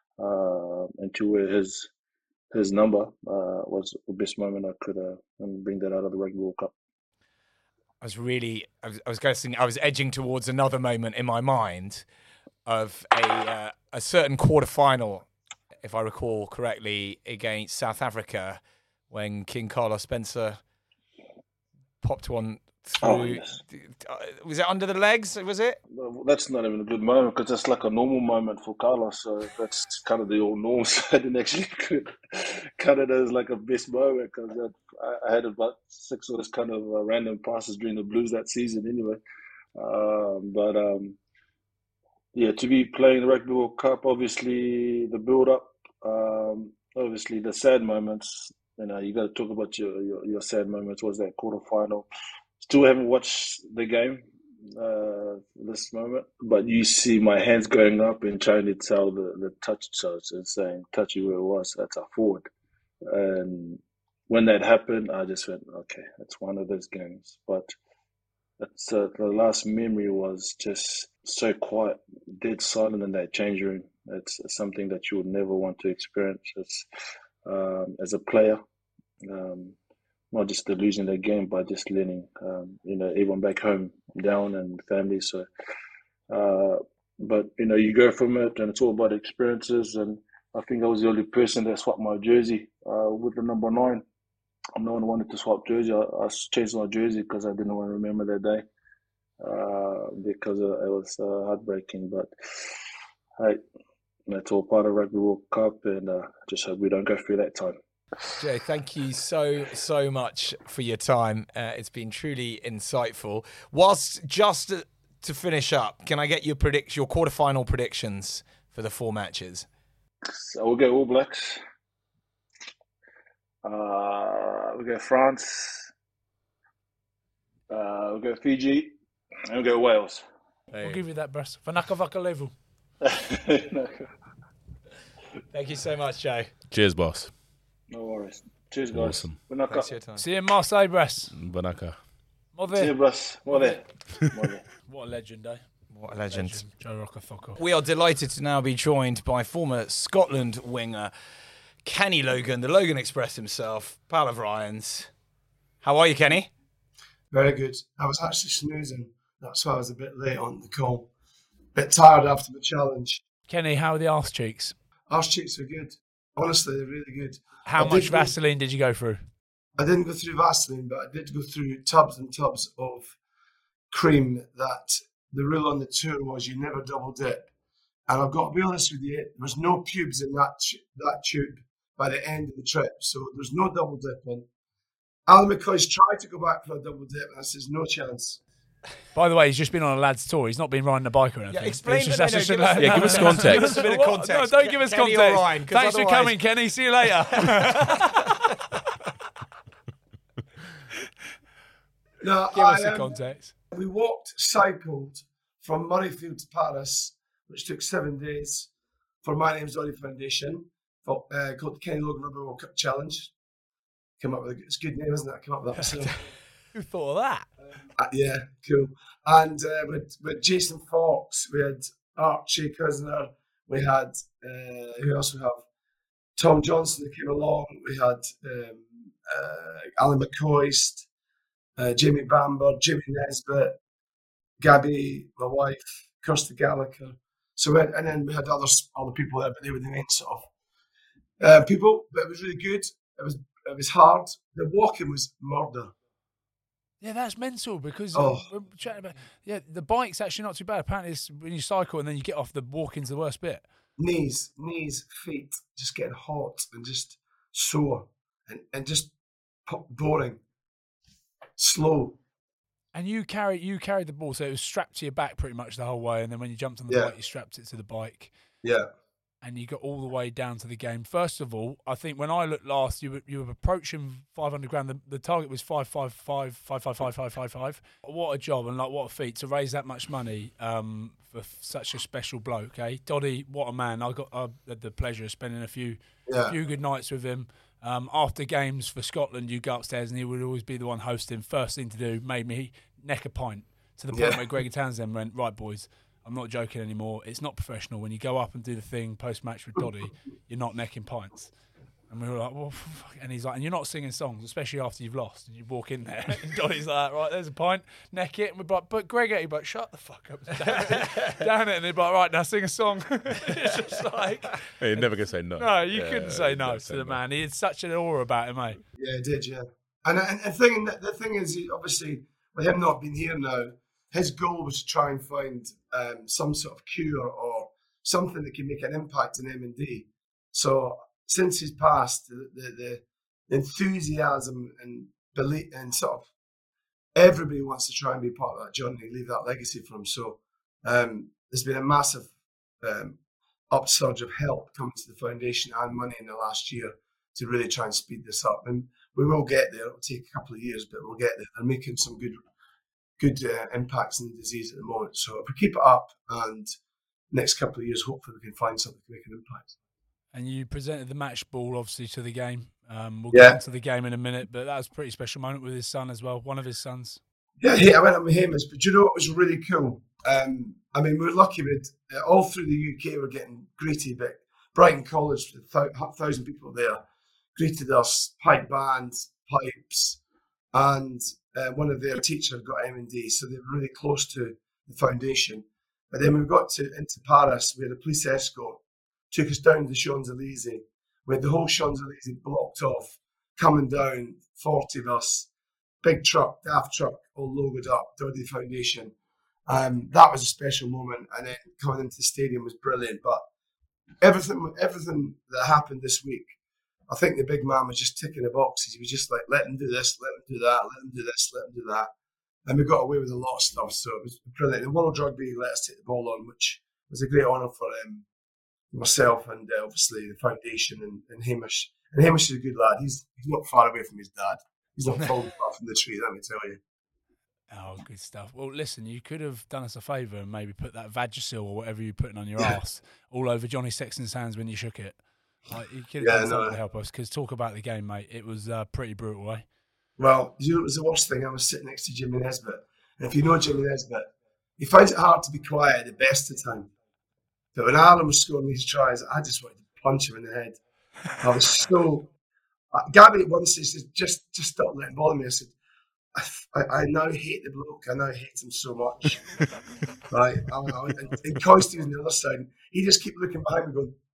uh, and to wear his his number uh, was the best moment I could uh, bring that out of the Rugby World Cup. I was really, I was, I was guessing, I was edging towards another moment in my mind of a uh, a certain quarter final, if I recall correctly, against South Africa, when King Carlos Spencer popped one through. Oh, yes. uh, Was it under the legs? Was it? Well, that's not even a good moment because that's like a normal moment for Carlos. So that's kind of the old norm. So I didn't actually cut it as like a best moment because I, I had about six of those kind of uh, random passes during the Blues that season anyway. Um, but um, yeah, to be playing the Rugby World Cup, obviously the build-up, um, obviously the sad moments. You know, you got to talk about your, your your sad moments. Was that quarterfinal? Still haven't watched the game uh, this moment, but you see my hands going up and trying to tell the, the touch charge and saying, touch you where it was, that's our forward. And when that happened, I just went, okay, it's one of those games. But it's, uh, the last memory was just so quiet, dead silent in that change room. It's, it's something that you would never want to experience. It's, um, as a player, um, not just the losing the game, but just learning, um, you know, everyone back home down and family. So, uh, but, you know, you go from it and it's all about experiences. And I think I was the only person that swapped my jersey uh, with the number nine. No one wanted to swap jersey. I, I changed my jersey because I didn't want to remember that day uh, because uh, it was uh, heartbreaking. But hey, that's all part of Rugby World Cup, and uh, just hope we don't go through that time. Jay, thank you so, so much for your time. Uh, it's been truly insightful. Whilst just to, to finish up, can I get your predict your quarterfinal predictions for the four matches? So we'll go All Blacks. Uh, we'll go France. Uh, we'll go Fiji. And we'll go Wales. I'll give you that, Bruce. Vanaka vaka level. Thank you so much, Jay. Cheers, boss. No worries. Cheers, guys. Awesome. Thanks for your time. See you in Marseille, Bruce. Banaka. See you, Bruce. Mole. Mole. What a legend, eh? What a legend. Joe Rockefeller. We are delighted to now be joined by former Scotland winger Kenny Logan, the Logan Express himself, pal of Ryan's. How are you, Kenny? Very good. I was actually snoozing. That's why I was a bit late on the call. Bit tired after the challenge. Kenny, how are the arse cheeks? Arse cheeks are good. Honestly, they're really good. How I much did go- Vaseline did you go through? I didn't go through Vaseline, but I did go through tubs and tubs of cream that the rule on the tour was you never double dip. And I've got to be honest with you, there was no pubes in that t- that tube by the end of the trip. So there's no double dipping. Alan McCoy's tried to go back for a double dip, and I says, no chance. By the way, he's just been on a lad's tour. He's not been riding a bike or anything. Yeah, explain. He's just- no, that's no, just give, a us, lad- Yeah, give us context. Give us a bit of What? context. No, don't give us Kenny context. or Ryan, 'cause Thanks for otherwise- coming, Kenny. See you later. No, Give us I, the um, context. We walked, cycled from Murrayfield to Paris, which took seven days for My Name's Dolly Foundation, for, uh, called the Kenny Logan Rugby World Cup Challenge. Came up with a, it's a good name, isn't it? I came up with that myself. Who thought of that? Uh, yeah, cool. And uh, with, with Jason Fox, we had Archie Cousiner, we had, uh, who else we have? Tom Johnson that came along, we had um, uh, Alan McCoist, uh, Jamie Bamber, Jimmy Nesbitt, Gabby, my wife, Kirsty Gallagher. So we had, and then we had other other people there, but they were the main sort of uh, people. But it was really good. It was it was hard. The walking was murder. Yeah, that's mental because Oh. we're chatting about. Yeah, the bike's actually not too bad. Apparently, it's when you cycle and then you get off, the walking's the worst bit. Knees, knees, feet, just getting hot and just sore and, and just po- boring, slow. And you carry you carried the ball, so it was strapped to your back pretty much the whole way. And then when you jumped on the Yeah. bike, you strapped it to the bike, Yeah. and you got all the way down to the game. First of all, I think when I looked last, you were you were approaching five hundred grand. The, the target was five five five five five five five five five. What a job and like what a feat to raise that much money um, for f- such a special bloke. Eh, Doddy, what a man! I got I had the pleasure of spending a few Yeah. few good nights with him. Um, after games for Scotland, you go upstairs and he would always be the one hosting. First thing to do, made me neck a pint to the point Yeah. where Gregor Townsend went, right, boys, I'm not joking anymore. It's not professional. When you go up and do the thing post-match with Doddy, you're not necking pints. And we were like, well, fuck. And he's like, and you're not singing songs, especially after you've lost. And you walk in there, and Doddy's like, right, there's a pint, neck it. And we're like, but Gregor, he'd be like, shut the fuck up, down it, down it. And he'd be like, right, now sing a song. It's just like, Hey, you're never going to say no. no, you Yeah, couldn't say you no can't to say the no. man. He had such an aura about him, mate. Yeah, it did, yeah. And and, and thing, the thing is, he, obviously, with him not being here now, his goal was to try and find um, some sort of cure or something that can make an impact in M and D. So since he's passed, the, the, the enthusiasm and belief and sort of everybody wants to try and be part of that journey, leave that legacy for him. So um, there's been a massive um, upsurge of help coming to the foundation and money in the last year to really try and speed this up. And we will get there. It'll take a couple of years, but we'll get there. They're making some good good uh, impacts in the disease at the moment. So if we keep it up and next couple of years, hopefully we can find something to make an impact. And you presented the match ball, obviously, to the game. Um, we'll Yeah. get into the game in a minute, but that was a pretty special moment with his son as well, one of his sons. Yeah, hey, I went up with Hamish, but do you know what was really cool? Um, I mean, we were lucky with uh, all through the U K, we're getting greeted, but Brighton College, with a thou- thousand people there, greeted us, pipe bands, pipes, and uh, one of their teachers got M and D, so they were really close to the foundation. But then we got to into Paris, we had a police escort, took us down to the Champs-Élysées, with the whole Champs-Élysées blocked off, coming down, forty of us, big truck, daft truck, all logoed up, Doherty Foundation. Um, that was a special moment, and then coming into the stadium was brilliant. But everything, everything that happened this week, I think the big man was just ticking the boxes. He was just like, let him do this, let him do that, let him do this, let him do that. And we got away with a lot of stuff, so it was brilliant. And World Rugby let us take the ball on, which was a great honour for um, myself and uh, obviously the foundation and, and Hamish. And Hamish is a good lad. He's he's not far away from his dad. He's not falling far from the tree, let me tell you. Oh, good stuff. Well, listen, you could have done us a favour and maybe put that Vagisil or whatever you're putting on your arse all over Johnny Sexton's hands when you shook it. Like, you could have Yeah, done something no. to help us, because talk about the game, mate. It was uh, pretty brutal, eh? Well, you know, it was the worst thing. I was sitting next to Jimmy Nesbitt. And if you know Jimmy Nesbitt, he finds it hard to be quiet at the best of time. But when Alan was scoring these tries, I just wanted to punch him in the head. I was so... Uh, Gabby at once says, just, just stop letting bother me. I said, I, I, I now hate the bloke. I now hate him so much. Right? I, I, and, and Coisty was on the other side. He just kept looking behind me going,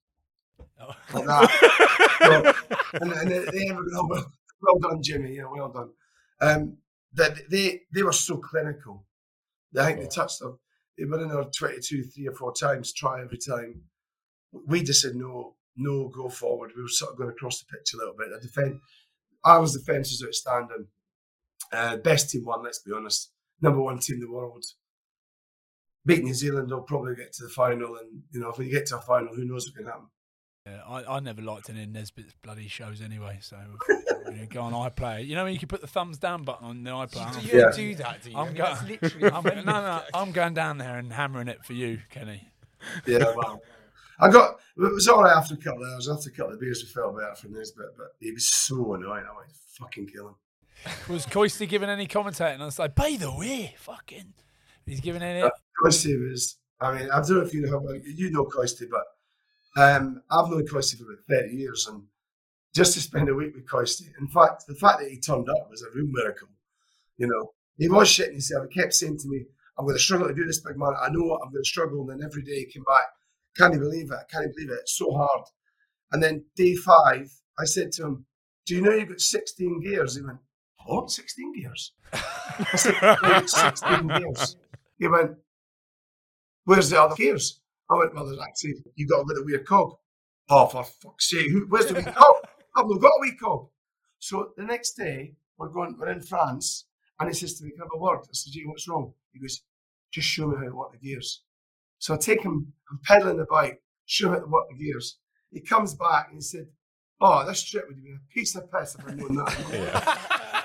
like that. So, and, and they, they ever go, well, well done, Jimmy. Yeah, well done. Um, that they they were so clinical. I think they touched them. They were in there twenty-two, three or four times, try every time. We just said no, no, go forward. We were sort of going across the pitch a little bit. The defense, Ireland's defence was outstanding. Uh, best team won, let's be honest. Number one team in the world. Beat New Zealand, they'll probably get to the final. And, you know, if we get to a final, who knows what can happen. Yeah, I, I never liked any of Nesbitt's bloody shows anyway, so you know, go on iPlayer. You know when you can put the thumbs down button on the iPlayer? You Yeah. don't do that, do you? I'm, go- That's literally I'm, no, no, I'm going down there and hammering it for you, Kenny. Yeah, well, I got, it was all right after a couple of hours. After a couple of beers, we felt better from this, but, but he was so annoying. I wanted to fucking kill him. Was Coisty giving any commentating? I was like, by the way, fucking. He's giving any. Coisty was, I mean, I don't know if you know how well, you know Coisty, but um, I've known Coisty for about thirty years, and just to spend a week with Coisty, in fact, the fact that he turned up was a real miracle. You know, he was shitting himself. He kept saying to me, I'm going to struggle to do this, big man. I know I'm going to struggle. And then every day he came back, can't you believe it? Can't you believe it? It's so hard. And then day five, I said to him, do you know you've got sixteen gears? He went, what? sixteen gears? I said, "I've got sixteen gears. He went, where's the other gears? I went, well, there's actually, you've got a little weird cog. Oh, for fuck's sake, who, where's the wee cog? I've not got a wee cog. So the next day, we're going, we're in France, and he says to me, can I have a word? I said, Gee, what's wrong? He goes, just show me how to work the gears. So I take him, I'm pedaling the bike, show him how to work the gears. He comes back and he said, oh, this trip would have been a piece of piss if I'd known that. Yeah.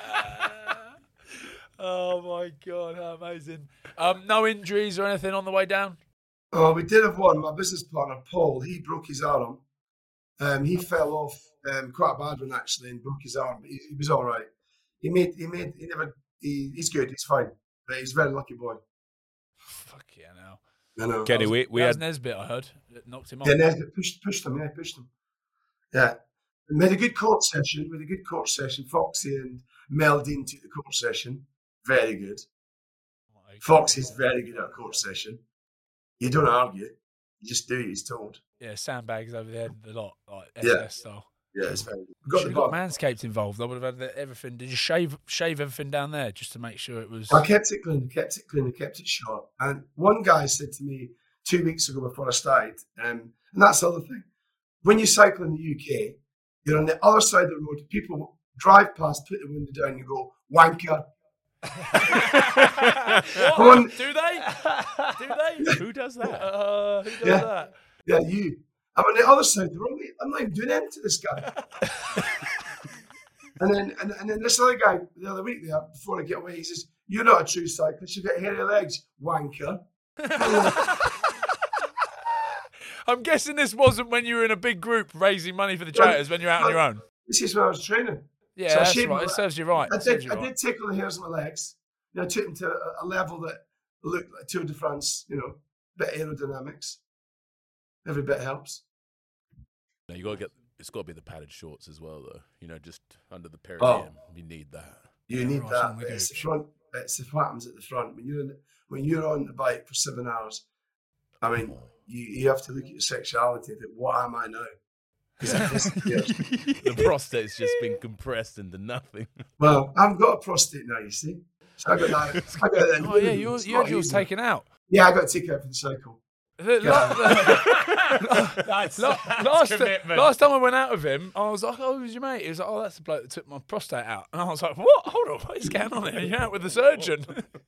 Oh my God, how amazing. Um, no injuries or anything on the way down? Oh, we did have one. My business partner, Paul, he broke his arm. Um, he fell off um, quite a bad one, actually, and broke his arm. He, he was all right. He made, he made, he never, he, he's good, he's fine. But he's a very lucky boy. Fuck yeah, now. I know. Kenny, we, we that had was Nesbitt, I heard. That knocked him off. Yeah, Nesbitt pushed, pushed him, yeah, pushed him. Yeah. We had a good court session. We had a good court session. Foxy and Mel Dean took the court session. Very good. Foxy's very good at a court session. You don't argue. You just do what he's told. Yeah, sandbags over there a lot, like S S Yeah. style. Yeah, it's very good. We Should got have the got bug. Manscaped involved. I would have had the, everything. Did you shave shave everything down there just to make sure it was? I kept it clean, kept it clean, I kept it short. And one guy said to me two weeks ago before I started, um, and that's the other thing. When you cycle in the U K, you're on the other side of the road, people drive past, put the window down, you go, wanker. What? on. Do they? Do they? Who does that? Uh, who does Yeah. that? Yeah, you. I'm on the other side, the wrong way. I'm not even doing anything to this guy. and then and, and then this other guy the other week there, before I get away, he says, you're not a true cyclist, you've got hairy legs, wanker. I'm guessing this wasn't when you were in a big group raising money for the charities when you're out on your own. This is when I was training. Yeah, So I that's shaved right. my- It serves you right. I It serves did, you I right. did tickle the hairs on my legs. You know, I took them to a, a level that looked like Tour de France, you know, bit of aerodynamics. Every bit helps. No, you got to get. It's got to be the padded shorts as well, though. You know, just under the Oh. perineum, you need that. You Yeah, need right that. on the But it's the gooch. front. It's the what happens at the front when you're in, when you're on the bike for seven hours. I mean, you, you have to look at your sexuality and think, what am I now? The prostate's just been compressed into nothing. Well, I've got a prostate now, you see. So I got that. I got that. Oh yeah, you, you had yours taken out. Yeah, I got to take it out for the cycle. that's, that's last, last time I went out with him, I was like, "Oh, who's your mate?" He was like, "Oh, that's the bloke that took my prostate out." And I was like, "What? Hold on, what is going on here? You're out with the surgeon."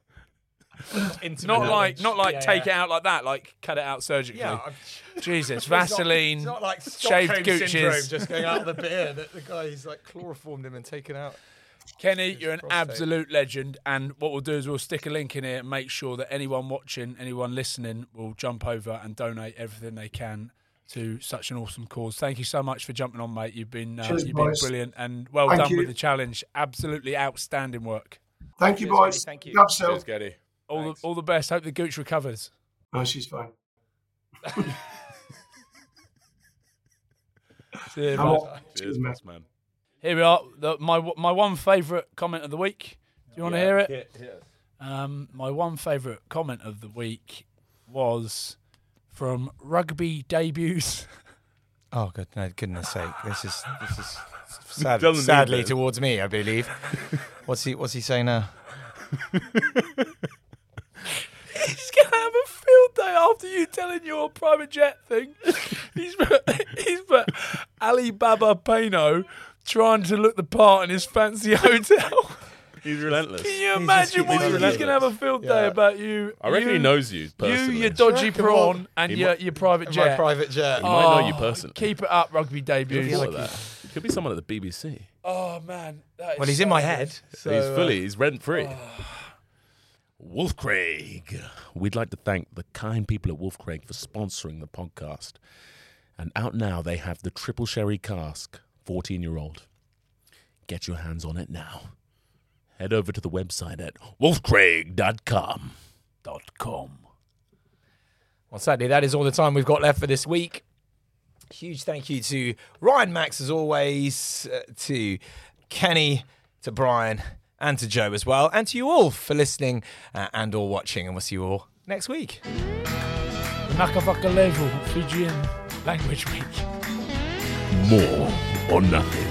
Not like, not like yeah, take yeah. it out like that, like cut it out surgically. Yeah, Jesus, It's not- Vaseline, It's not like shaved Stockholm syndrome gooches. just going out of the beer. That the guy, he's like chloroformed him and taken out. Kenny, you're an prostate. absolute legend. And what we'll do is we'll stick a link in here and make sure that anyone watching, anyone listening, will jump over and donate everything they can to such an awesome cause. Thank you so much for jumping on, mate. You've been uh, Cheers, you've been boys. brilliant and well Thank done you. with the challenge. Absolutely outstanding work. Thank you, Cheers, boys. mate. Thank you. Help yourself. Cheers, Geddy. All Thanks. the, all the best. Hope the gooch recovers. No, she's fine. See you, I'm mate. all- Cheers, Cheers, mate. boss man. Here we are. The, my my one favourite comment of the week. Do you want to hear it? Um, my one favourite comment of the week was from Rugby Debuts. Oh, good, no, goodness sake! This is this is sad, Doesn't need sadly this. towards me, I believe. What's he What's he saying now? He's gonna have a field day after you telling your private jet thing. He's put, he's put Alibaba Pano trying to look the part in his fancy hotel. He's relentless. Can you He's imagine just- what he's he's, gonna have a field day Yeah. about you? I reckon you, he knows you You, personally. your dodgy Come prawn, on. and He your, might- your private My jet. private jet. He might know you Oh, personally. Keep it up, Rugby He Debuts. follow that. He could be someone at the B B C. Oh man, that is Well, he's so in my good. head. So, he's uh, fully, he's rent free. Wolf Craig. We'd like to thank the kind people at Wolf Craig for sponsoring the podcast. And out now, they have the triple sherry cask, fourteen year old. Get your hands on it now. Head over to the website at wolf craig dot com. Dot com. Well, sadly, that is all the time we've got left for this week. Huge thank you to Ryan Max, as always, uh, to Kenny, to Brian, and to Joe as well, and to you all for listening uh, and or watching. And we'll see you all next week. Nakavaka level Fijian language week. More or nothing.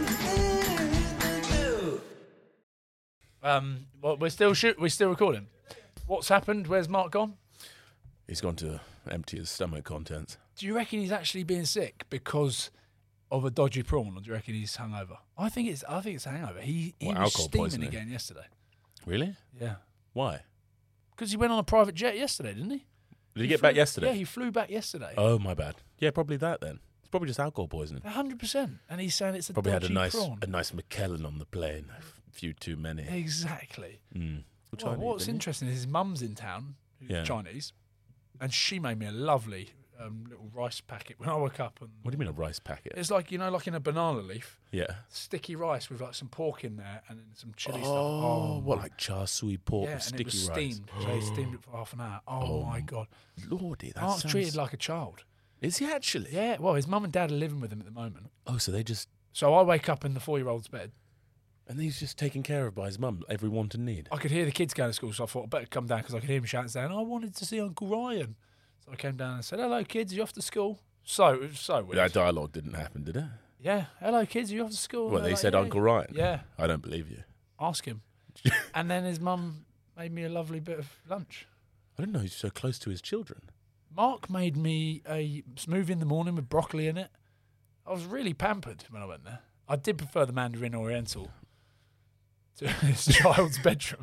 Um, well, we're still shoot. We're still recording. What's happened? Where's Mark gone? He's gone to empty his stomach contents. Do you reckon he's actually being sick because of a dodgy prawn, or do you reckon he's hungover? I think it's. I think it's a hangover. He he What, was alcohol steaming poisoning? again yesterday. Really? Yeah, Why? because he went on a private jet yesterday, didn't he? Did he, get back flew- yesterday? Yeah, he flew back yesterday. Oh, my bad. Yeah, probably that then. It's probably just alcohol poisoning. A hundred percent. And he's saying it's a Probably had dodgy a nice prawn. a nice McKellen on the plane. A few too many. Exactly. Mm. Good Well, Chinese, what's didn't he? interesting is his mum's in town, who's Yeah. Chinese, and she made me a lovely um, little rice packet when I woke up. And What do you mean a rice packet? It's like, you know, like in a banana leaf, Yeah. sticky rice with like some pork in there and then some chili Oh, stuff. what my- like char siu pork yeah, with and it was sticky rice? steamed. So he steamed it for half an hour. Oh, Oh, my god, Lordy, that Mark's sounds... treated like a child. Is he actually? Yeah, well, his mum and dad are living with him at the moment. Oh, so they just So I wake up in the four-year-old's bed. and he's just taken care of by his mum, every want and need. I could hear the kids going to school, so I thought I'd better come down because I could hear him shouting, saying, "I wanted to see Uncle Ryan." So I came down and said, "Hello, kids, are you off to school?" So it was so weird. That dialogue didn't happen, did it? Yeah, hello, kids, are you off to school? Well, They're they like, said "Yeah." Uncle Ryan. Yeah, I don't believe you. ask him. And then his mum made me a lovely bit of lunch. I didn't know he was so close to his children. Mark made me a smoothie in the morning with broccoli in it. I was really pampered when I went there. I did prefer the Mandarin Oriental to his child's bedroom.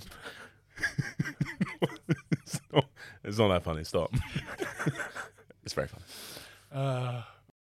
it's, not, it's not that funny. Stop. It's very funny. Uh,